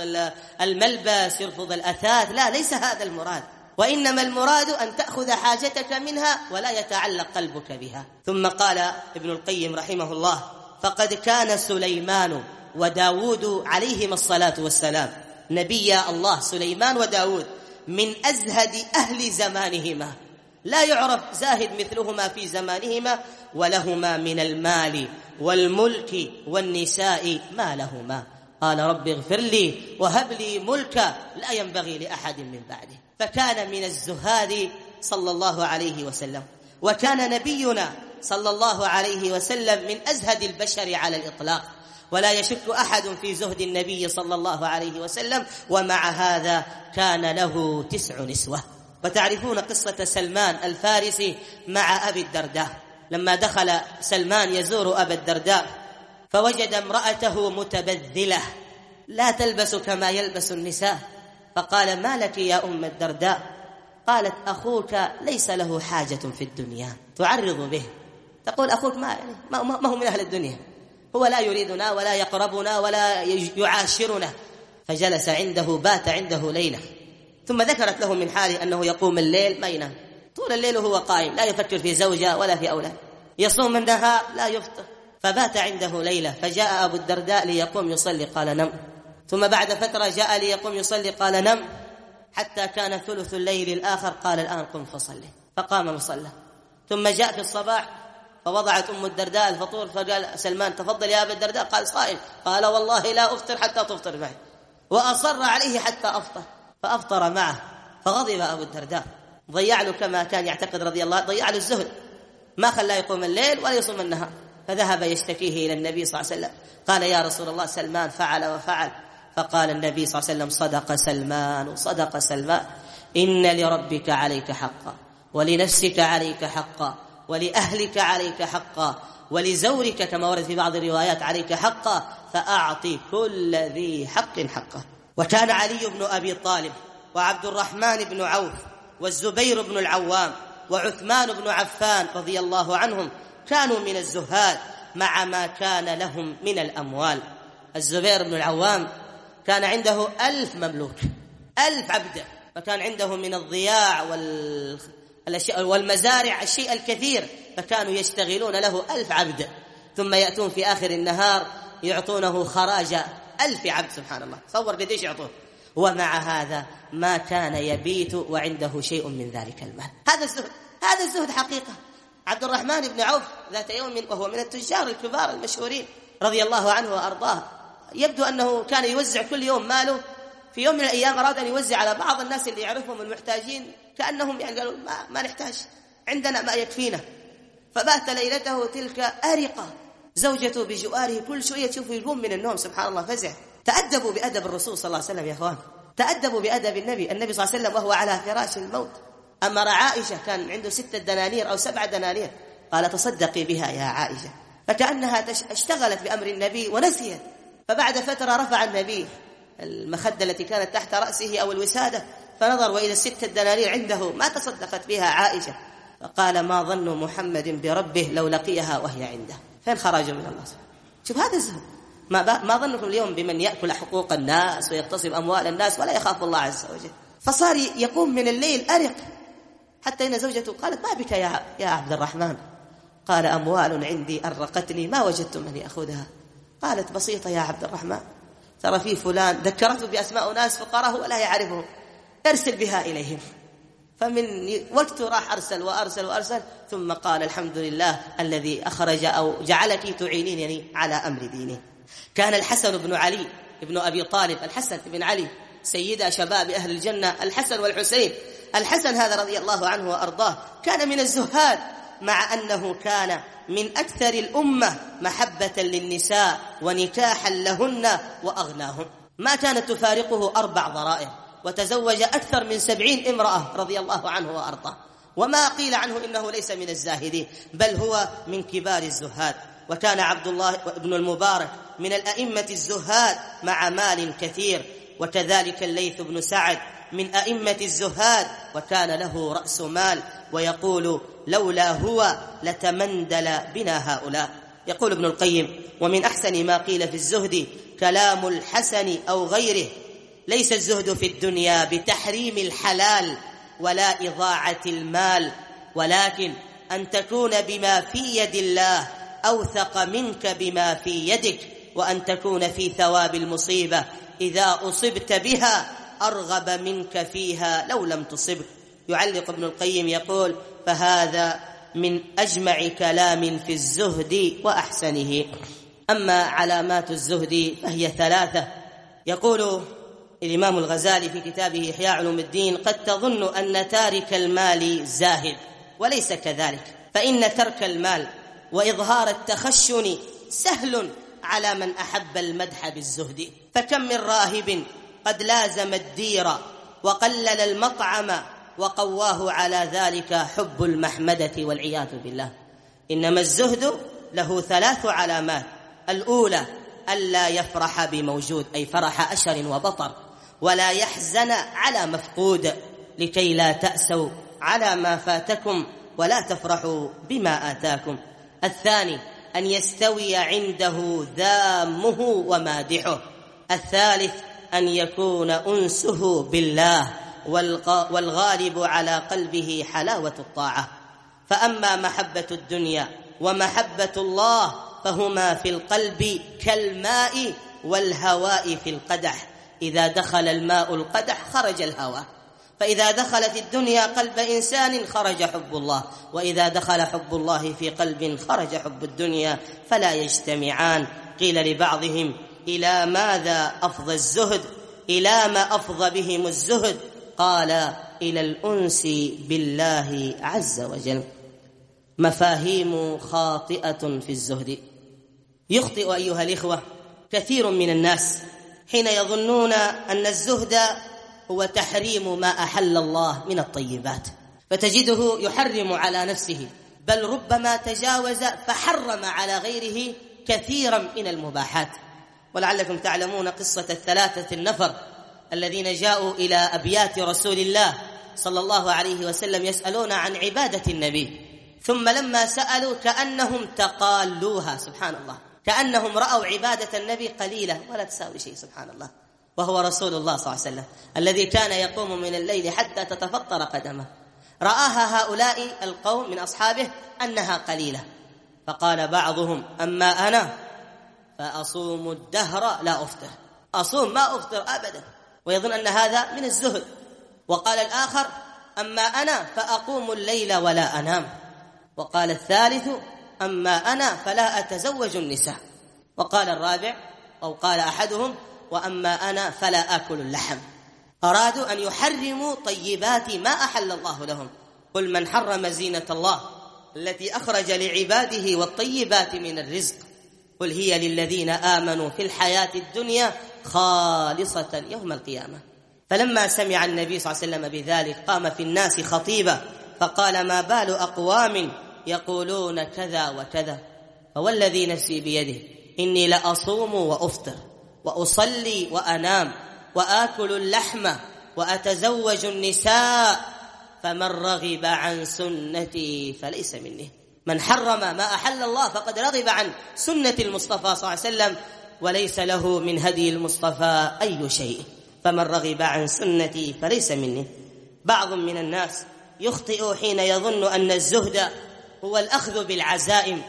الملبس، يرفض الأثاث، لا، ليس هذا المراد، وإنما المراد أن تأخذ حاجتك منها ولا يتعلق قلبك بها. ثم قال ابن القيم رحمه الله: فقد كان سليمان وداود عليهما الصلاة والسلام، نبي الله سليمان وداود، من أزهد أهل زمانهما، لا يعرف زاهد مثلهما في زمانهما، ولهما من المال والملك والنساء ما لهما. قال: رب اغفر لي وهب لي ملكا لا ينبغي لأحد من بعده. فكان من الزهاد صلى الله عليه وسلم، وكان نبينا صلى الله عليه وسلم من أزهد البشر على الإطلاق، ولا يشك أحد في زهد النبي صلى الله عليه وسلم. ومع هذا كان له تسع نسوة. وتعرفون قصة سلمان الفارسي مع أبي الدرداء، لما دخل سلمان يزور أبا الدرداء فوجد امرأته متبذلة لا تلبس كما يلبس النساء، فقال: ما لك يا أم الدرداء؟ قالت: أخوك ليس له حاجة في الدنيا تعرض به. تقول: أخوك ما, يعني ما, ما هو من أهل الدنيا، هو لا يريدنا ولا يقربنا ولا يعاشرنا. فجلس عنده، بات عنده ليلة، ثم ذكرت له من حاله أنه يقوم الليل ما ينام، طول الليل وهو قائم، لا يفكر في زوجة ولا في أولاد، يصوم النهار لا يفطر. فبات عنده ليلة، فجاء أبو الدرداء ليقوم يصلي، قال: نم. ثم بعد فترة جاء ليقوم يصلي، قال: نم. حتى كان ثلث الليل الآخر، قال: الآن قم فصلي، فقام وصلى. ثم جاء في الصباح فوضعت أم الدرداء الفطور، فقال سلمان: تفضل يا أبا الدرداء. قال: صائم. قال: والله لا أفطر حتى تفطر معي. وأصر عليه حتى أفطر، فأفطر معه. فغضب أبو الدرداء، ضيع له كما كان يعتقد رضي الله، ضيع له الزهد، ما خلاه يقوم الليل ولا يصوم النهار. فذهب يشتكيه إلى النبي صلى الله عليه وسلم، قال: يا رسول الله سلمان فعل وفعل. فقال النبي صلى الله عليه وسلم: صدق سلمان وصدق سلمان، إن لربك عليك حقا، ولنفسك عليك حقا، ولأهلك عليك حقا، ولزورك كما ورد في بعض الروايات عليك حقا، فأعطي كل ذي حق حقه. وكان علي بن أبي طالب وعبد الرحمن بن عوف والزبير بن العوام وعثمان بن عفان رضي الله عنهم كانوا من الزهاد مع ما كان لهم من الأموال. الزبير بن العوام كان عنده ألف مملوك، ألف عبد، فكان عنده من الضياع والمزارع الشيء الكثير، فكانوا يشتغلون له ألف عبد، ثم يأتون في آخر النهار يعطونه خراج ألف عبد. سبحان الله، تصور قديش يعطوه. ومع هذا ما كان يبيت وعنده شيء من ذلك المال. هذا الزهد، هذا الزهد حقيقة. عبد الرحمن بن عوف ذات يوم وهو من التجار الكبار المشهورين رضي الله عنه وأرضاه، يبدو أنه كان يوزع كل يوم ماله. في يوم من الأيام أراد أن يوزع على بعض الناس اللي يعرفهم المحتاجين، كأنهم يعني قالوا ما, ما نحتاج، عندنا ما يكفينا. فبات ليلته تلك أرقة، زوجته بجواره كل شوية تشوفه يقوم من النوم. سبحان الله، فزع. تأدبوا بأدب الرسول صلى الله عليه وسلم يا أخوان، تأدبوا بأدب النبي النبي صلى الله عليه وسلم وهو على فراش الموت. أمر عائشة، كان عنده ستة دنانير أو سبعة دنانير، قال تصدقي بها يا عائشة، فكأنها اشتغلت بأمر النبي ونسيت. فبعد فترة رفع النبي المخدة التي كانت تحت رأسه أو الوسادة، فنظر وإذا الستة دنانير عنده ما تصدقت بها عائشة، فقال ما ظن محمد بربه لو لقيها وهي عنده. فين خرجوا من الله سبحانه؟ شوف هذا الزهد. ما, ما ظنكم اليوم بمن يأكل حقوق الناس ويغتصب أموال الناس ولا يخاف الله عز وجل؟ فصار يقوم من الليل أرق، حتى إن زوجته قالت ما بك يا, يا عبد الرحمن؟ قال أموال عندي أرقتني ما وجدت من يأخذها. قالت بسيطة يا عبد الرحمن، ترى في فلان، ذكرته بأسماء ناس فقراء ولا يعرفهم، ارسل بها إليهم. فمن وقت راح أرسل وأرسل وأرسل، ثم قال الحمد لله الذي أخرج أو جعلك تعينيني على أمر ديني. كان الحسن بن علي ابن أبي طالب، الحسن بن علي سيد شباب أهل الجنة، الحسن والحسين. الحسن هذا رضي الله عنه وأرضاه كان من الزهاد، مع أنه كان من أكثر الأمة محبة للنساء ونكاحا لهن وأغناهم. ما كانت تفارقه أربع ضرائر، وتزوج أكثر من سبعين امرأة رضي الله عنه وأرضاه. وما قيل عنه إنه ليس من الزاهدين، بل هو من كبار الزهاد. وكان عبد الله بن المبارك من الأئمة الزهاد مع مال كثير، وكذلك الليث بن سعد من أئمة الزهاد وكان له رأس مال، ويقول لولا هو لتمندل بنا هؤلاء. يقول ابن القيم ومن أحسن ما قيل في الزهد كلام الحسن أو غيره: ليس الزهد في الدنيا بتحريم الحلال ولا إضاعة المال، ولكن أن تكون بما في يد الله أوثق منك بما في يدك، وأن تكون في ثواب المصيبة إذا أصبت بها أرغب منك فيها لو لم تصبك. يعلق ابن القيم يقول: فهذا من أجمع كلام في الزهد وأحسنه. أما علامات الزهد فهي ثلاثة. يقول الإمام الغزالي في كتابه إحياء علوم الدين: قد تظن أن تارك المال زاهد، وليس كذلك، فإن ترك المال وإظهار التخشن سهل على من أحب المدح بالزهد. فكم من راهب قد لازم الدير وقلل المطعم وقواه على ذلك حب المحمدة والعياذ بالله. إنما الزهد له ثلاث علامات: الأولى ألا يفرح بموجود، أي فرح أشر وبطر، ولا يحزن على مفقود، لكي لا تأسوا على ما فاتكم ولا تفرحوا بما آتاكم. الثاني أن يستوي عنده ذامه ومادحه. الثالث أن يكون أنسه بالله والغالب على قلبه حلاوة الطاعة. فأما محبة الدنيا ومحبة الله فهما في القلب كالماء والهواء في القدح، إذا دخل الماء القدح خرج الهواء. فإذا دخلت الدنيا قلب إنسان خرج حب الله، وإذا دخل حب الله في قلب خرج حب الدنيا، فلا يجتمعان. قيل لبعضهم: إلى ماذا أفضى الزهد؟ إلى ما أفضى بهم الزهد؟ قال: إلى الأنس بالله عز وجل. مفاهيم خاطئة في الزهد. يخطئ أيها الإخوة كثير من الناس حين يظنون أن الزهد هو تحريم ما أحل الله من الطيبات، فتجده يحرم على نفسه، بل ربما تجاوز فحرم على غيره كثيرا من المباحات. ولعلكم تعلمون قصة الثلاثة النفر الذين جاءوا إلى أبيات رسول الله صلى الله عليه وسلم يسألون عن عبادة النبي، ثم لما سألوا كأنهم تقالوها، سبحان الله، كأنهم رأوا عبادة النبي قليلة ولا تساوي شيء، سبحان الله. وهو رسول الله صلى الله عليه وسلم الذي كان يقوم من الليل حتى تتفطر قدمه. رآها هؤلاء القوم من أصحابه أنها قليلة، فقال بعضهم: أما أنا فأصوم الدهر لا أفطر، أصوم ما أفطر أبدا، ويظن أن هذا من الزهد. وقال الآخر: أما أنا فأقوم الليل ولا أنام. وقال الثالث: أما أنا فلا أتزوج النساء. وقال الرابع أو قال أحدهم: وأما أنا فلا آكل اللحم. أرادوا أن يحرموا طيبات ما أحل الله لهم. قل من حرم زينة الله التي أخرج لعباده والطيبات من الرزق قل هي للذين آمنوا في الحياة الدنيا خالصة يوم القيامة. فلما سمع النبي صلى الله عليه وسلم بذلك قام في الناس خطيبا فقال: ما بال أقوام يقولون كذا وكذا، فوالذي نفسي بيده إني لأصوم وأفطر وأصلي وأنام وآكل اللحم وأتزوج النساء، فمن رغب عن سنتي فليس مني. من حرم ما أحل الله فقد رغب عن سنة المصطفى صلى الله عليه وسلم، وليس له من هدي المصطفى أي شيء. فمن رغب عن سنتي فليس مني. بعض من الناس يخطئ حين يظن أن الزهد هو الأخذ بالعزائم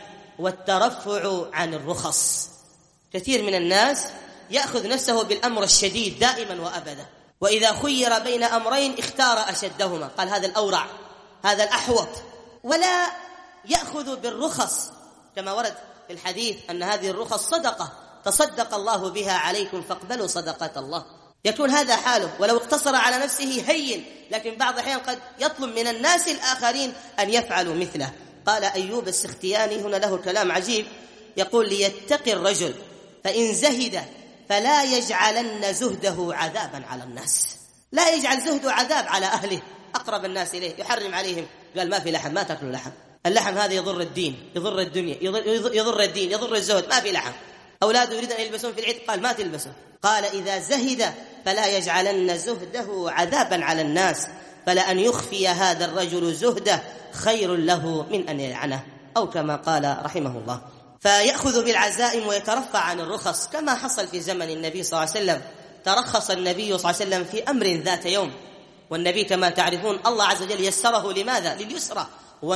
والترفع عن الرخص. كثير من الناس يأخذ نفسه بالأمر الشديد دائما وأبدا، وإذا خير بين أمرين اختار أشدهما، قال هذا الأورع هذا الأحوط، ولا يأخذ بالرخص كما ورد في الحديث أن هذه الرخص صدقة تصدق الله بها عليكم فاقبلوا صدقة الله. يكون هذا حاله، ولو اقتصر على نفسه هين، لكن بعض الأحيان قد يطلب من الناس الآخرين أن يفعلوا مثله. قال أيوب السختياني هنا له كلام عجيب، يقول: ليتقي الرجل فإن زهد فلا يجعلن زهده عذابا على الناس. لا يجعل زهده عذاب على أهله أقرب الناس إليه، يحرم عليهم، قال ما في لحم، ما تأكلوا لحم، اللحم هذا يضر الدين، يضر الدنيا، يضر, يضر الدين، يضر الزهد، ما في لحم. أولاده يريدون أن يلبسون في العيد، قال ما تلبسون. قال إذا زهد فلا يجعلن زهده عذابا على الناس، فلأن يخفي هذا الرجل زهده خير له من أن يلعنه، أو كما قال رحمه الله. فيأخذ بالعزائم ويترفع عن الرخص، كما حصل في زمن النبي صلى الله عليه وسلم. ترخص النبي صلى الله عليه وسلم في أمر ذات يوم، والنبي كما تعرفون الله عز وجل يسره لماذا؟ لليسرى،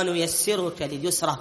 ونيسرك لليسرى.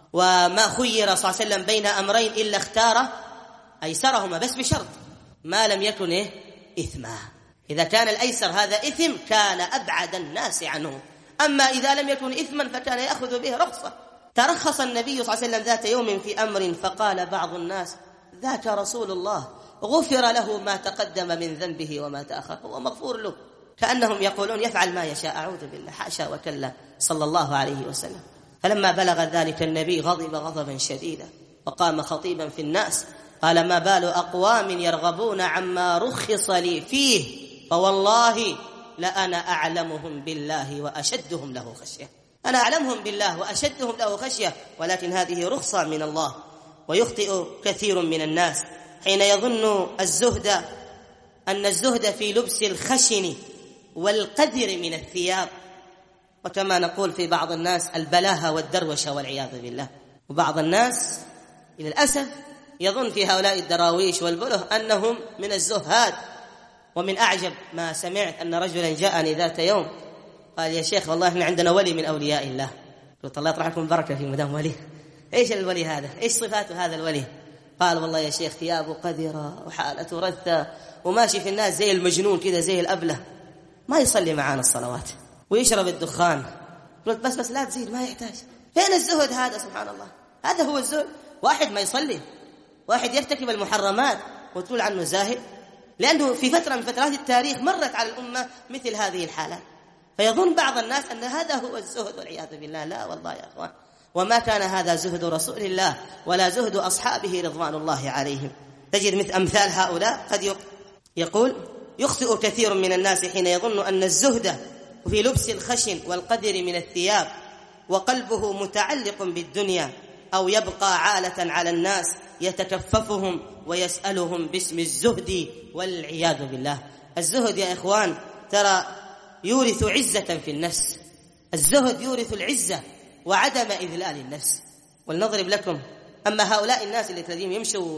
وما خير صلى الله عليه وسلم بين أمرين إلا اختار أيسرهما، بس بشرط ما لم يكن إيه؟ إثما. إذا كان الأيسر هذا إثم كان أبعد الناس عنه، أما إذا لم يكن إثما فكان يأخذ به رخصة. ترخص النبي صلى الله عليه وسلم ذات يوم في أمر، فقال بعض الناس: ذاك رسول الله غفر له ما تقدم من ذنبه وما تأخر، هو مغفور له. كأنهم يقولون يفعل ما يشاء، أعوذ بالله، حاشا وكلا، صلى الله عليه وسلم. فلما بلغ ذلك النبي غضب غضبا شديدا وقام خطيبا في الناس قال: ما بال أقوام يرغبون عما رخص لي فيه، فوالله لأنا أعلمهم بالله وأشدهم له خشية. أنا أعلمهم بالله وأشدهم له خشية، ولكن هذه رخصة من الله. ويخطئ كثير من الناس حين يظن الزهد أن الزهد في لبس الخشن والقدر من الثياب، وكما نقول في بعض الناس البلاهة والدروشة والعياذ بالله. وبعض الناس للأسف يظن في هؤلاء الدراويش والبله أنهم من الزهاد. ومن أعجب ما سمعت أن رجلا جاءني ذات يوم قال: يا شيخ والله إحنا عندنا ولي من أولياء الله. قلت: الله يطرح لكم بركة في مدام ولي. إيش الولي هذا؟ إيش صفات هذا الولي؟ قال: والله يا شيخ ثيابه قذرة وحالته رثة وماشي في الناس زي المجنون كذا، زي الأبلة، ما يصلي معانا الصلوات ويشرب الدخان. قلت: بس بس لا تزيد، ما يحتاج. فين الزهد هذا؟ سبحان الله، هذا هو الزهد. واحد ما يصلي، واحد يرتكب المحرمات وتقول عنه زاهد، لأنه في فترة من فترات التاريخ مرت على الأمة مثل هذه الحالات. فيظن بعض الناس أن هذا هو الزهد والعياذ بالله. لا والله يا أخوان، وما كان هذا زهد رسول الله ولا زهد أصحابه رضوان الله عليهم. تجد مثل أمثال هؤلاء قد يقول: يخطئ كثير من الناس حين يظن أن الزهد في لبس الخشن والقدر من الثياب، وقلبه متعلق بالدنيا، أو يبقى عالة على الناس يتكففهم ويسألهم باسم الزهد والعياذ بالله. الزهد يا إخوان ترى يورث عزة في النفس، الزهد يورث العزة وعدم إذلال النفس. ولنضرب لكم، أما هؤلاء الناس الذين يمشوا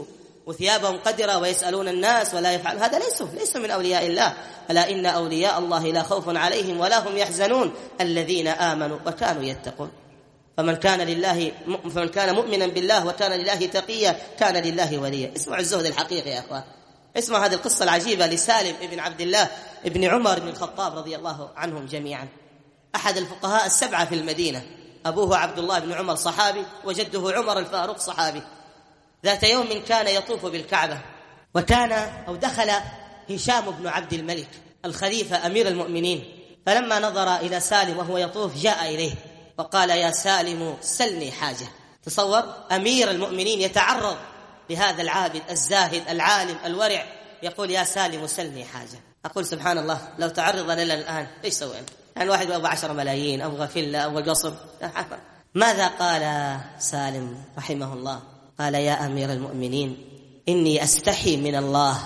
وثيابهم قدرة ويسألون الناس ولا يفعلون، هذا ليسوا ليسوا من أولياء الله. ألا إن أولياء الله لا خوف عليهم ولا هم يحزنون الذين آمنوا وكانوا يتقون. فمن كان لله فمن كان مؤمنا بالله وكان لله تقيا كان لله وليا. اسمعوا الزهد الحقيقي يا أخوان، اسمعوا هذه القصة العجيبة لسالم ابن عبد الله ابن عمر بن الخطاب رضي الله عنهم جميعا، أحد الفقهاء السبعة في المدينة. أبوه عبد الله بن عمر صحابي، وجده عمر الفاروق صحابي. ذات يوم كان يطوف بالكعبة، وكان أو دخل هشام بن عبد الملك الخليفة أمير المؤمنين، فلما نظر إلى سالم وهو يطوف جاء إليه وقال: يا سالم سلني حاجة. تصور أمير المؤمنين يتعرض لهذا العابد الزاهد العالم الورع، يقول: يا سالم سلني حاجة. أقول سبحان الله، لو تعرض لنا الآن إيش سوينا؟ يعني واحد أبغى عشر ملايين، أبغى فيلا، أبغى قصر. ماذا قال سالم رحمه الله؟ قال: يا أمير المؤمنين، إني أستحي من الله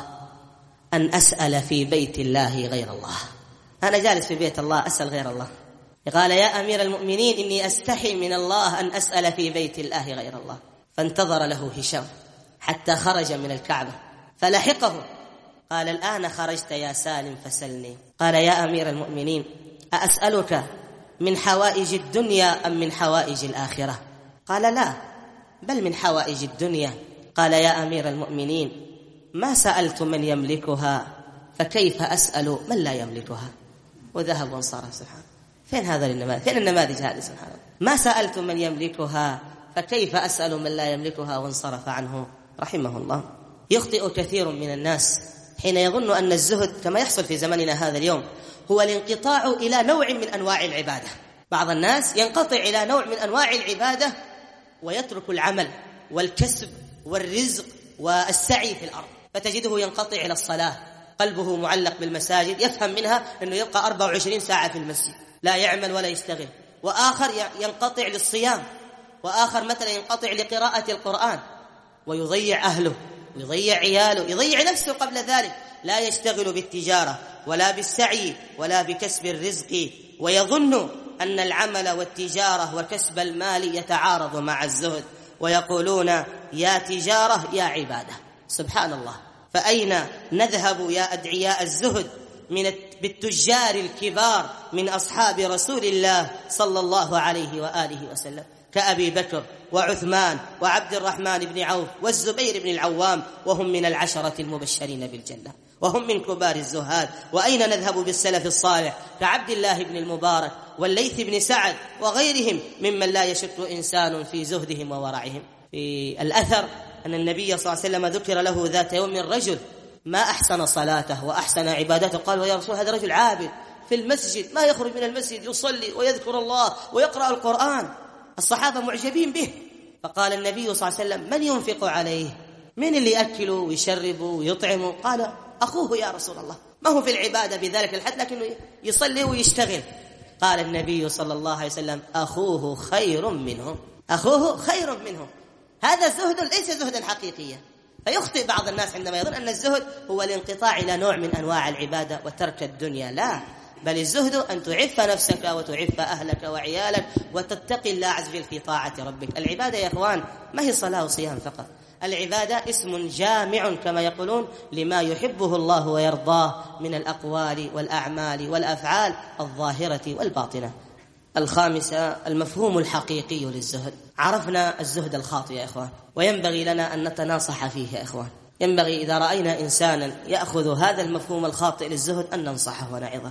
أن أسأل في بيت الله غير الله. أنا جالس في بيت الله أسأل غير الله. قال: يا أمير المؤمنين، إني أستحي من الله أن أسأل في بيت الله غير الله. فانتظر له هشام حتى خرج من الكعبة فلحقه. قال: الآن خرجت يا سالم فسلني. قال: يا أمير المؤمنين، أسألك من حوائج الدنيا أم من حوائج الآخرة؟ قال: لا، بل من حوائج الدنيا. قال: يا أمير المؤمنين، ما سألت من يملكها، فكيف أسأل من لا يملكها؟ وذهب وانصرف. سبحانه، فين هذا النماذج؟ فين النماذج هذه؟ سبحانه، ما سألت من يملكها فكيف أسأل من لا يملكها، وانصرف عنه رحمه الله. يخطئ كثير من الناس حين يظن أن الزهد كما يحصل في زمننا هذا اليوم هو الانقطاع إلى نوع من أنواع العبادة. بعض الناس ينقطع إلى نوع من أنواع العبادة ويترك العمل والكسب والرزق والسعي في الأرض، فتجده ينقطع إلى الصلاة، قلبه معلق بالمساجد، يفهم منها أنه يبقى أربع وعشرين ساعة في المسجد لا يعمل ولا يشتغل. وآخر ينقطع للصيام، وآخر مثلا ينقطع لقراءة القرآن، ويضيع أهله ويضيع عياله، يضيع نفسه قبل ذلك، لا يشتغل بالتجارة ولا بالسعي ولا بكسب الرزق، ويظن أن العمل والتجارة وكسب المال يتعارض مع الزهد، ويقولون يا تجارة يا عبادة. سبحان الله، فأين نذهب يا أدعياء الزهد من بالتجار الكبار من أصحاب رسول الله صلى الله عليه وآله وسلم، كأبي بكر وعثمان وعبد الرحمن بن عوف والزبير بن العوام، وهم من العشرة المبشرين بالجنة، وهم من كبار الزهاد. وأين نذهب بالسلف الصالح كعبد الله بن المبارك والليث بن سعد وغيرهم ممن لا يشك إنسان في زهدهم وورعهم. في الأثر أن النبي صلى الله عليه وسلم ذكر له ذات يوم رجل ما أحسن صلاته وأحسن عبادته، قال: يا رسول، هذا رجل عابد في المسجد، ما يخرج من المسجد يصلي ويذكر الله ويقرأ القرآن. الصحابة معجبين به، فقال النبي صلى الله عليه وسلم: من ينفق عليه؟ من اللي يأكله ويشربه ويطعمه؟ قال: أخوه يا رسول الله، ما هو في العبادة بذلك الحد لكنه يصلي ويشتغل. قال النبي صلى الله عليه وسلم: أخوه خير منه، أخوه خير منه. هذا زهد ليس زهدا حقيقيا. فيخطئ بعض الناس عندما يظن أن الزهد هو الانقطاع إلى نوع من أنواع العبادة وترك الدنيا. لا، بل الزهد أن تعف نفسك وتعف أهلك وعيالك وتتقي الله عز وجل في طاعة ربك. العبادة يا إخوان ما هي صلاة وصيام فقط، العبادة اسم جامع كما يقولون لما يحبه الله ويرضاه من الأقوال والأعمال والأفعال الظاهرة والباطنة. الخامسة المفهوم الحقيقي للزهد. عرفنا الزهد الخاطئ يا إخوان، وينبغي لنا أن نتناصح فيه يا إخوان. ينبغي إذا رأينا إنسانا يأخذ هذا المفهوم الخاطئ للزهد أن ننصحه ونعظه،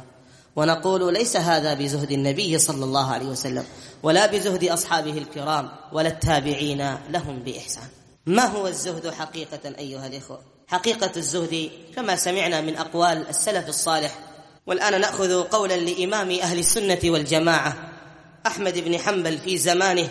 ونقول ليس هذا بزهد النبي صلى الله عليه وسلم ولا بزهد أصحابه الكرام ولا التابعين لهم بإحسان. ما هو الزهد حقيقة أيها الإخوة؟ حقيقة الزهد كما سمعنا من أقوال السلف الصالح، والآن نأخذ قولا لإمام أهل السنة والجماعة أحمد بن حنبل في زمانه،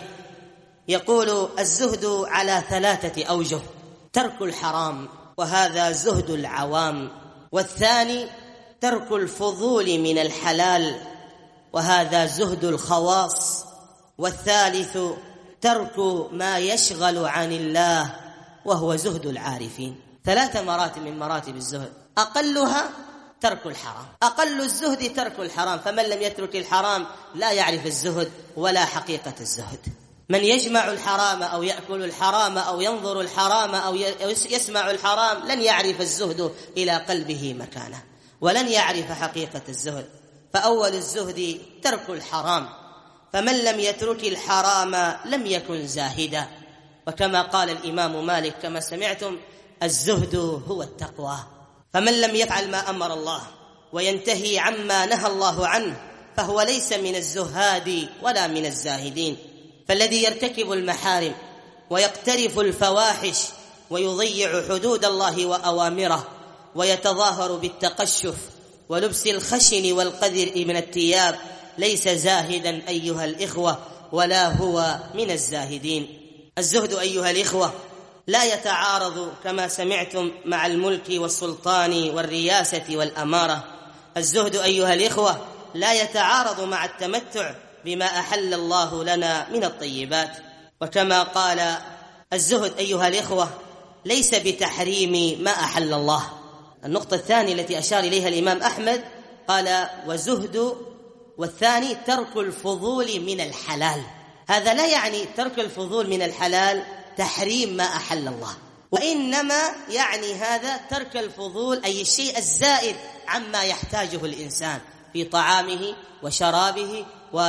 يقول: الزهد على ثلاثة أوجه: ترك الحرام وهذا زهد العوام، والثاني ترك الفضول من الحلال وهذا زهد الخواص، والثالث ترك ما يشغل عن الله وهو زهد العارفين. ثلاث مراتب من مراتب الزهد، أقلها ترك الحرام، أقل الزهد ترك الحرام، فمن لم يترك الحرام لا يعرف الزهد ولا حقيقة الزهد. من يجمع الحرام أو يأكل الحرام أو ينظر الحرام أو يسمع الحرام لن يعرف الزهد إلى قلبه مكانه، ولن يعرف حقيقة الزهد. فأول الزهد ترك الحرام، فمن لم يترك الحرام لم يكن زاهدا. وكما قال الإمام مالك كما سمعتم: الزهد هو التقوى. فمن لم يفعل ما أمر الله وينتهي عما نهى الله عنه فهو ليس من الزهاد ولا من الزاهدين. فالذي يرتكب المحارم ويقترف الفواحش ويضيع حدود الله وأوامره ويتظاهر بالتقشف ولبس الخشن والقذر من الثياب ليس زاهدا أيها الإخوة، ولا هو من الزاهدين. الزهد أيها الإخوة لا يتعارض كما سمعتم مع الملك والسلطان والرياسة والأمارة. الزهد أيها الإخوة لا يتعارض مع التمتع بما أحل الله لنا من الطيبات. وكما قال: الزهد أيها الإخوة ليس بتحريم ما أحل الله. النقطة الثانية التي أشار إليها الإمام أحمد قال: وزهد، والثاني ترك الفضول من الحلال. هذا لا يعني ترك الفضول من الحلال تحريم ما أحل الله، وإنما يعني هذا ترك الفضول أي الشيء الزائد عما يحتاجه الإنسان في طعامه وشرابه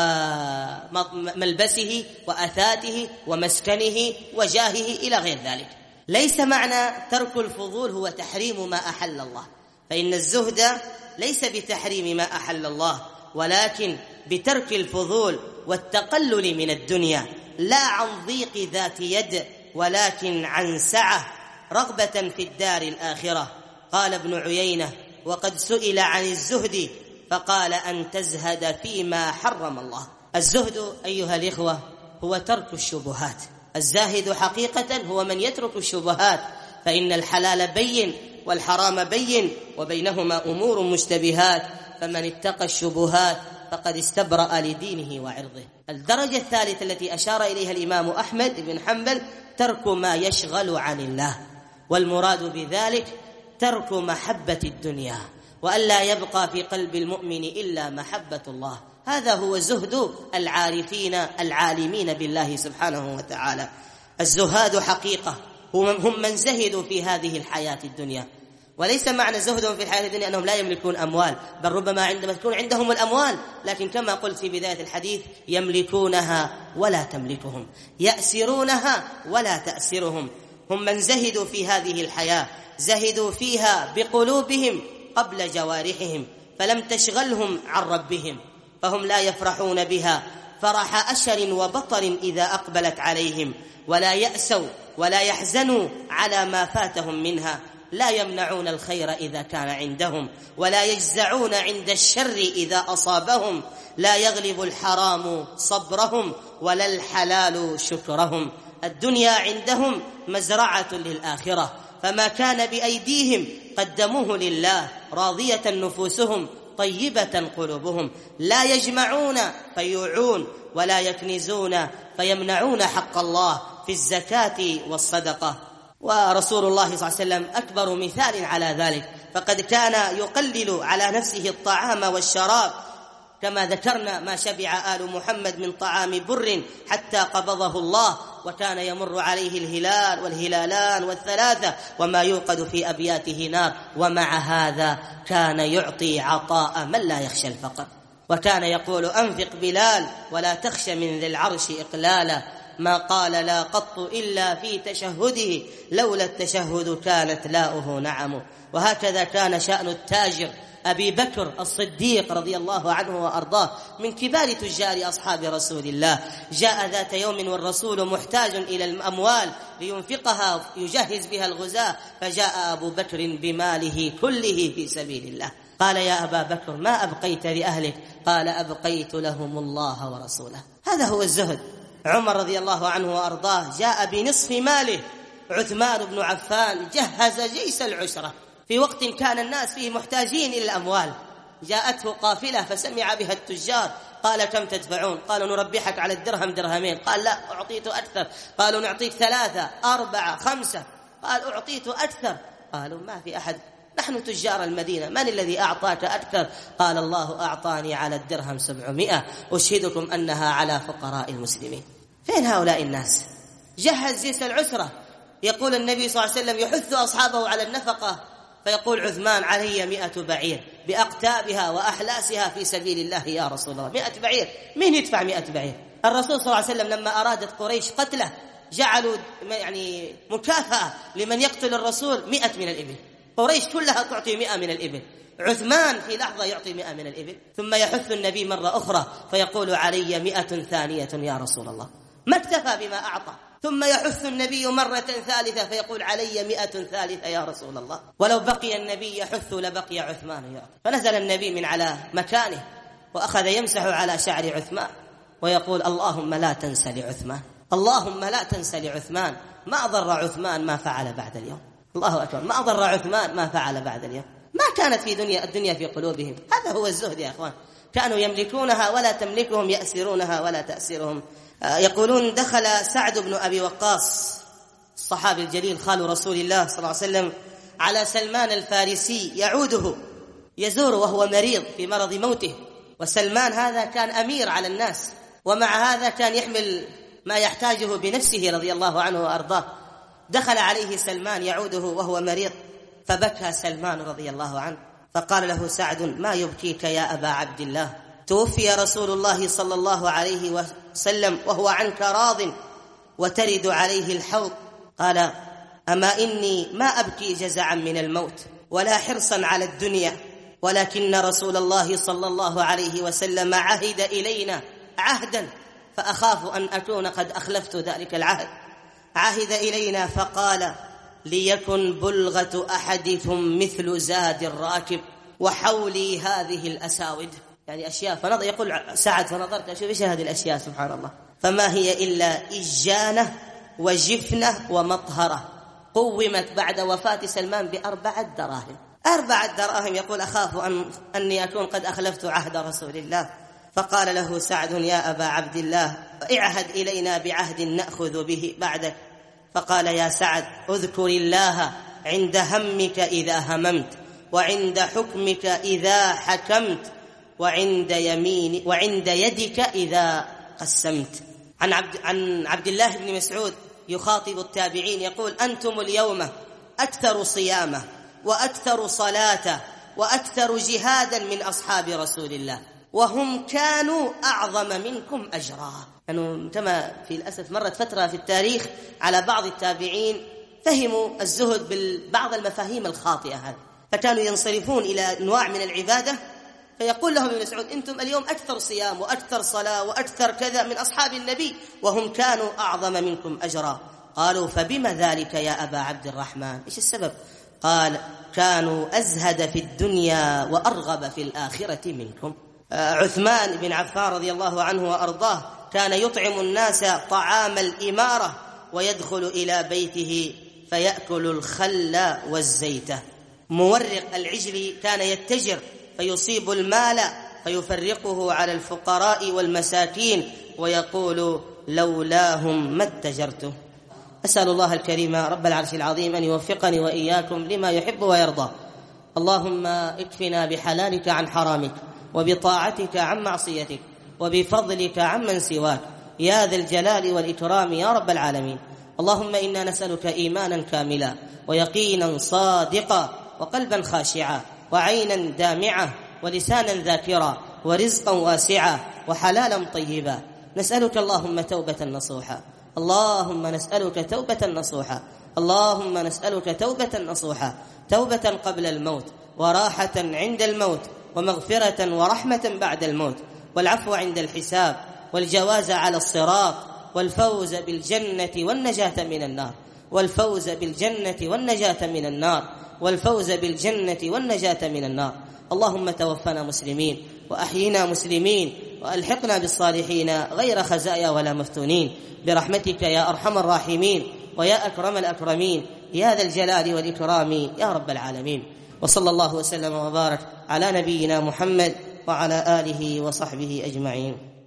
وملبسه وأثاثه ومسكنه وجاهه إلى غير ذلك. ليس معنى ترك الفضول هو تحريم ما أحل الله، فإن الزهد ليس بتحريم ما أحل الله، ولكن بترك الفضول والتقلل من الدنيا، لا عن ضيق ذات يد ولكن عن سعة رغبة في الدار الآخرة. قال ابن عيينة: وقد سئل عن الزهد فقال: أن تزهد فيما حرم الله. الزهد أيها الإخوة هو ترك الشبهات. الزاهد حقيقة هو من يترك الشبهات، فإن الحلال بين والحرام بين وبينهما أمور مشتبهات، فمن اتقى الشبهات فقد استبرأ لدينه وعرضه. الدرجة الثالثة التي أشار إليها الإمام أحمد بن حنبل ترك ما يشغل عن الله، والمراد بذلك ترك محبة الدنيا، وألا يبقى في قلب المؤمن إلا محبة الله. هذا هو زهد العارفين العالمين بالله سبحانه وتعالى. الزهاد حقيقة هم من زهدوا في هذه الحياة الدنيا، وليس معنى زهدهم في الحياة الدنيا أنهم لا يملكون أموال، بل ربما عندما تكون عندهم الأموال لكن كما قلت في بداية الحديث يملكونها ولا تملكهم، يأسرونها ولا تأسرهم. هم من زهدوا في هذه الحياة، زهدوا فيها بقلوبهم قبل جوارحهم، فلم تشغلهم عن ربهم، فهم لا يفرحون بها فرح أشر وبطر إذا أقبلت عليهم، ولا يأسوا ولا يحزنوا على ما فاتهم منها، لا يمنعون الخير إذا كان عندهم، ولا يجزعون عند الشر إذا أصابهم، لا يغلب الحرام صبرهم ولا الحلال شكرهم. الدنيا عندهم مزرعة للآخرة، فما كان بأيديهم قدموه لله، راضية نفوسهم طيبة قلوبهم، لا يجمعون فيوعون ولا يكنزون فيمنعون حق الله في الزكاة والصدقة. ورسول الله صلى الله عليه وسلم أكبر مثال على ذلك، فقد كان يقلل على نفسه الطعام والشراب، كما ذكرنا ما شبع آل محمد من طعام بر حتى قبضه الله، وكان يمر عليه الهلال والهلالان والثلاثة وما يوقد في أبياته نار، ومع هذا كان يعطي عطاء من لا يخشى الفقر، وكان يقول: أنفق بلال ولا تخش من ذي العرش إقلالا، ما قال لا قط إلا في تشهده، لولا التشهد كانت لاؤه نعم. وهكذا كان شأن التاجر أبي بكر الصديق رضي الله عنه وأرضاه، من كبار تجار أصحاب رسول الله. جاء ذات يوم والرسول محتاج إلى الأموال لينفقها يجهز بها الغزاة، فجاء أبو بكر بماله كله في سبيل الله. قال: يا أبا بكر ما أبقيت لأهلك؟ قال: أبقيت لهم الله ورسوله. هذا هو الزهد. عمر رضي الله عنه وأرضاه جاء بنصف ماله، عثمان بن عفان جهز جيش العشرة في وقت كان الناس فيه محتاجين إلى الأموال. جاءته قافلة فسمع بها التجار، قال: كم تدفعون؟ قالوا: نربحك على الدرهم درهمين. قال: لا، أعطيت أكثر. قالوا: نعطيك ثلاثة أربعة خمسة. قال: أعطيت أكثر. قالوا: ما في أحد، نحن تجار المدينة، من الذي أعطاك أكثر؟ قال: الله أعطاني على الدرهم سبعمائة، أشهدكم أنها على فقراء المسلمين. فين هؤلاء الناس؟ جهز جيش العسرة، يقول النبي صلى الله عليه وسلم يحث أصحابه على النفقة، فيقول عثمان علي مئة بعير بأقتابها وأحلاسها في سبيل الله يا رسول الله. مئة بعير، مين يدفع مئة بعير؟ الرسول صلى الله عليه وسلم لما أرادت قريش قتله جعلوا يعني مكافأة لمن يقتل الرسول مئة من الإبل. قريش كلها تعطي مئة من الإبل، عثمان في لحظة يعطي مئة من الإبل. ثم يحث النبي مرة أخرى فيقول علي مئة ثانية يا رسول الله، ما اكتفى بما أعطى. ثم يحث النبي مرة ثالثة فيقول علي مئة ثالثة يا رسول الله. ولو بقي النبي يحث لبقي عثمان يعطي. فنزل النبي من على مكانه وأخذ يمسح على شعر عثمان ويقول اللهم لا تنس لعثمان، اللهم لا تنس لعثمان، ما ضر عثمان ما فعل بعد اليوم. الله أكبر، ما ضر عثمان ما فعل بعد اليوم. ما كانت في دنيا الدنيا في قلوبهم. هذا هو الزهد يا أخوان. كانوا يملكونها ولا تملكهم، يأسرونها ولا تأسرهم. يقولون دخل سعد بن أبي وقاص الصحابي الجليل خال رسول الله صلى الله عليه وسلم على سلمان الفارسي يعوده يزور وهو مريض في مرض موته، وسلمان هذا كان أمير على الناس، ومع هذا كان يحمل ما يحتاجه بنفسه رضي الله عنه وأرضاه. دخل عليه سلمان يعوده وهو مريض، فبكى سلمان رضي الله عنه، فقال له سعد ما يبكيك يا أبا عبد الله؟ توفي رسول الله صلى الله عليه وسلم وهو عنك راض وترد عليه الحوض. قال أما إني ما أبكي جزعا من الموت ولا حرصا على الدنيا، ولكن رسول الله صلى الله عليه وسلم عهد إلينا عهدا فأخاف أن أكون قد أخلفت ذلك العهد. عهد إلينا فقال ليكن بلغة أحدكم مثل زاد الراكب وحولي هذه الأساود، يعني أشياء. فنظر يقول سعد فنظرت أشوف إيش هذه الأشياء سبحان الله، فما هي إلا إجانة وجفنة ومطهرة قومت بعد وفاة سلمان بأربعة دراهم. أربعة دراهم. يقول أخاف أن أني أكون قد أخلفت عهد رسول الله. فقال له سعد يا أبا عبد الله اعهد إلينا بعهد نأخذ به بعدك. فقال يا سعد اذكر الله عند همك إذا هممت، وعند حكمك إذا حكمت، وعند يمين وعند يدك إذا قسمت. عن عبد, عن عبد الله بن مسعود يخاطب التابعين يقول أنتم اليوم أكثر صيامة وأكثر صلاة وأكثر جهادا من أصحاب رسول الله، وهم كانوا أعظم منكم أجرا. يعني كما في الأسف مرت فترة في التاريخ على بعض التابعين فهموا الزهد ببعض المفاهيم الخاطئة هذه، فكانوا ينصرفون إلى أنواع من العبادة، فيقول لهم ابن مسعود أنتم اليوم أكثر صيام وأكثر صلاة وأكثر كذا من أصحاب النبي، وهم كانوا أعظم منكم أجرا. قالوا فبما ذلك يا أبا عبد الرحمن؟ إيش السبب؟ قال كانوا أزهد في الدنيا وأرغب في الآخرة منكم. عثمان بن عفان رضي الله عنه وأرضاه كان يطعم الناس طعام الإمارة ويدخل إلى بيته فيأكل الخل والزيت. مورق العجل كان يتجر فيصيب المال فيفرقه على الفقراء والمساكين ويقول لولاهم ما اتجرته. أسأل الله الكريم رب العرش العظيم أن يوفقني وإياكم لما يحب ويرضى. اللهم اكفنا بحلالك عن حرامك، وبطاعتك عن معصيتك، وبفضلك عمن سواك يا ذا الجلال والإكرام يا رب العالمين. اللهم إنا نسألك إيمانا كاملا ويقينا صادقا وقلبا خاشعا وعينا دامعة ولسانا ذاكرا ورزقا واسعا وحلالا طيبا. نسألك اللهم توبة نصوحا، اللهم نسألك توبة نصوحا، اللهم نسألك توبة نصوحا، توبة قبل الموت وراحة عند الموت ومغفرة ورحمة بعد الموت والعفو عند الحساب والجواز على الصراط والفوز بالجنة والنجاة من النار والفوز بالجنة والنجاة من النار والفوز بالجنة والنجاة من النار. اللهم توفنا مسلمين وأحينا مسلمين وألحقنا بالصالحين غير خزايا ولا مفتونين برحمتك يا أرحم الراحمين ويا أكرم الأكرمين يا ذا الجلال والإكرام يا رب العالمين. وصلى الله وسلم وبارك على نبينا محمد وعلى آله وصحبه أجمعين.